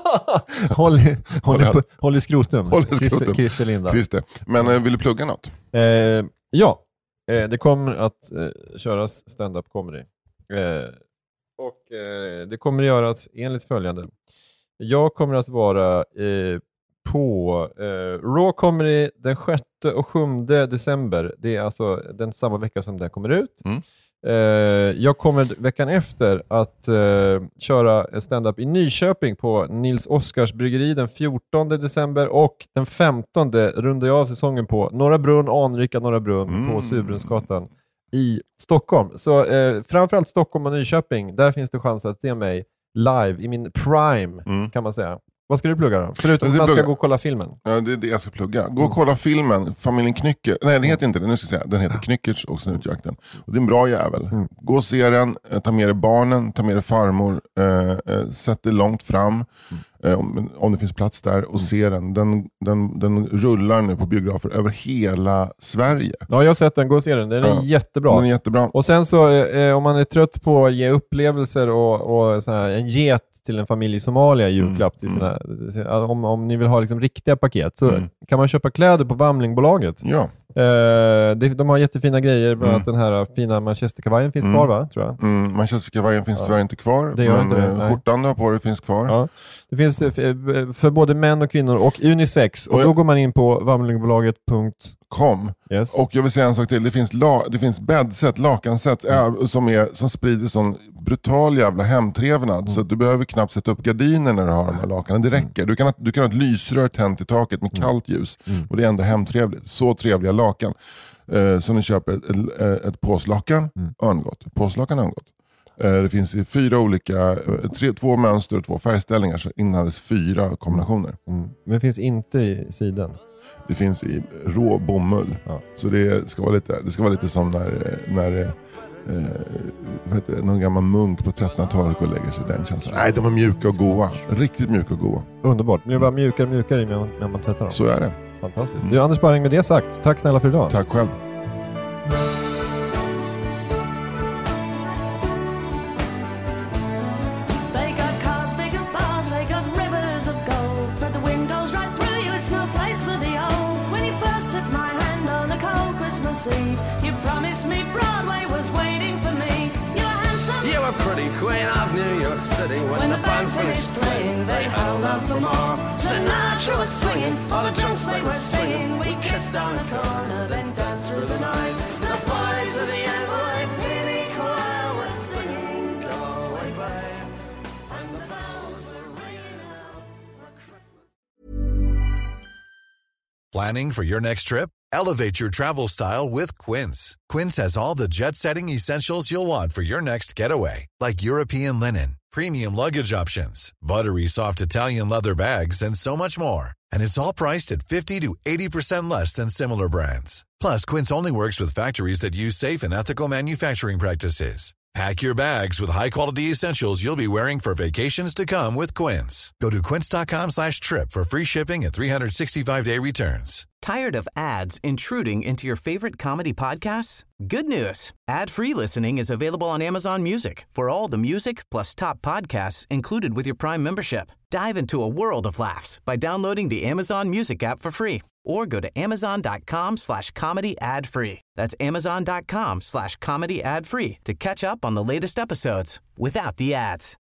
Speaker 3: håll, i, håll, i,
Speaker 4: Håll i-
Speaker 3: håll i skrotum.
Speaker 4: Håll i
Speaker 3: Christer-
Speaker 4: skrotum.
Speaker 3: Christer Lindarw.
Speaker 4: Christer. Men eh, vill du plugga något?
Speaker 3: Eh, ja, eh, det kommer att eh, köras stand-up comedy. Eh, och eh, det kommer att göras enligt följande. Jag kommer att vara eh, på eh, Raw Comedy den sjätte och sjunde december. Det är alltså den samma vecka som den kommer ut.
Speaker 4: Mm.
Speaker 3: Eh, jag kommer veckan efter att eh, köra stand-up i Nyköping på Nils Oskars bryggeri den fjortonde december, och den femtonde rundar jag av säsongen på Norra Brunn, anrika Norra Brunn
Speaker 4: Mm.
Speaker 3: på Surbrunnsgatan i Stockholm. Så eh, framförallt Stockholm och Nyköping, där finns det chans att se mig live i min prime,
Speaker 4: Mm.
Speaker 3: kan man säga. Vad ska du plugga då? Förutom
Speaker 4: Jag
Speaker 3: att
Speaker 4: ska
Speaker 3: man ska
Speaker 4: plugga.
Speaker 3: gå och kolla filmen.
Speaker 4: Ja, det är det jag ska plugga. Gå och kolla filmen Familjen Knycker. Nej, den heter inte det. Nu ska jag säga. Den heter Knyckertz och Snutjakten. Och det är en bra jävel.
Speaker 3: Mm.
Speaker 4: Gå och se den. eh, Ta med dig barnen. Ta med dig farmor. Eh, eh, sätt dig långt fram. Eh, om, om det finns plats där. Och se den. Den, den. den rullar nu på biografer över hela Sverige.
Speaker 3: Ja, jag har sett den. Gå och se den. Den är
Speaker 4: Ja.
Speaker 3: jättebra.
Speaker 4: Den är jättebra.
Speaker 3: Och sen så, eh, om man är trött på att ge upplevelser och, och så här, en get till en familj i Somalia i julklapp, till sina, om, om ni vill ha liksom riktiga paket, så
Speaker 4: Mm.
Speaker 3: kan man köpa kläder på Vamlingbolaget.
Speaker 4: Ja.
Speaker 3: Eh, de, de har jättefina grejer, bland annat
Speaker 4: Mm.
Speaker 3: den här fina manchesterkavajen finns
Speaker 4: Mm.
Speaker 3: kvar, va? Tror jag.
Speaker 4: Mm, Manchesterkavajen finns tyvärr inte kvar.
Speaker 3: Det gör
Speaker 4: men
Speaker 3: inte det,
Speaker 4: eh,
Speaker 3: nej.
Speaker 4: skjortan du har på dig finns kvar.
Speaker 3: Ja. Det finns eh, för, för både män och kvinnor och unisex. Och
Speaker 4: Och jag-
Speaker 3: då går man in på vamlingbolaget punkt
Speaker 4: Kom.
Speaker 3: yes.
Speaker 4: Och jag vill säga en sak till. Det finns, la, det finns bäddsätt, lakansätt
Speaker 3: Mm.
Speaker 4: äh, som, är, som sprider sån brutal jävla hemtrevnad.
Speaker 3: Mm.
Speaker 4: Så att du behöver knappt sätta upp gardiner när du har de här lakanen. Det räcker. Du kan, ha- du kan ha ett lysrör tänt i taket med kallt ljus.
Speaker 3: Mm.
Speaker 4: Och det är ändå hemtrevligt. Så trevliga lakan. Eh, så ni köper ett, ett, ett påslakan,
Speaker 3: Mm.
Speaker 4: örngott. Påslakan örngott. Eh, det finns i fyra olika, tre, två mönster och två färgställningar, så innehålls fyra kombinationer.
Speaker 3: Mm. Men det finns inte i siden.
Speaker 4: Det finns i rå bomull.
Speaker 3: Ja.
Speaker 4: Så det ska vara lite, det ska vara lite som när, när eh, vad heter det, någon gammal munk på trettonhundratalet går och lägger sig. Den känslan. Nej, de är mjuka och goda. Riktigt mjuka och goda.
Speaker 3: Underbart. Det är bara mjukare och mjukare när man, när man tvättar dem.
Speaker 4: Så är det.
Speaker 3: Fantastiskt.
Speaker 4: Mm.
Speaker 3: Du, Anders Sparring, med det sagt, tack snälla för idag.
Speaker 4: Tack själv.
Speaker 7: They got cars big as bars, they got rivers of gold, but the windows right through you, it's no place for the old. When you first took my hand on a cold Christmas Eve, you promised me Broadway was waiting for me. You were handsome,
Speaker 8: You were pretty queen of New York City. When,
Speaker 7: when
Speaker 8: the band finished playing, they held out for more.
Speaker 7: Sinatra was swinging, all the drunks they were singing. We kissed on a corner, then danced through the night. The boys of the N Y P D choir were singing Go Away Babe, and the bells were ringing out for Christmas.
Speaker 9: Planning for your next trip? Elevate your travel style with Quince. Quince has all the jet-setting essentials you'll want for your next getaway, like European linen, premium luggage options, buttery soft Italian leather bags, and so much more. And it's all priced at fifty to eighty percent less than similar brands. Plus, Quince only works with factories that use safe and ethical manufacturing practices. Pack your bags with high-quality essentials you'll be wearing for vacations to come with Quince. Go to quince.com slash trip for free shipping and three sixty-five day returns.
Speaker 10: Tired of ads intruding into your favorite comedy podcasts? Good news. Ad-free listening is available on Amazon Music for all the music plus top podcasts included with your Prime membership. Dive into a world of laughs by downloading the Amazon Music app for free or go to amazon.com slash comedy ad free. That's amazon.com slash comedy ad free to catch up on the latest episodes without the ads.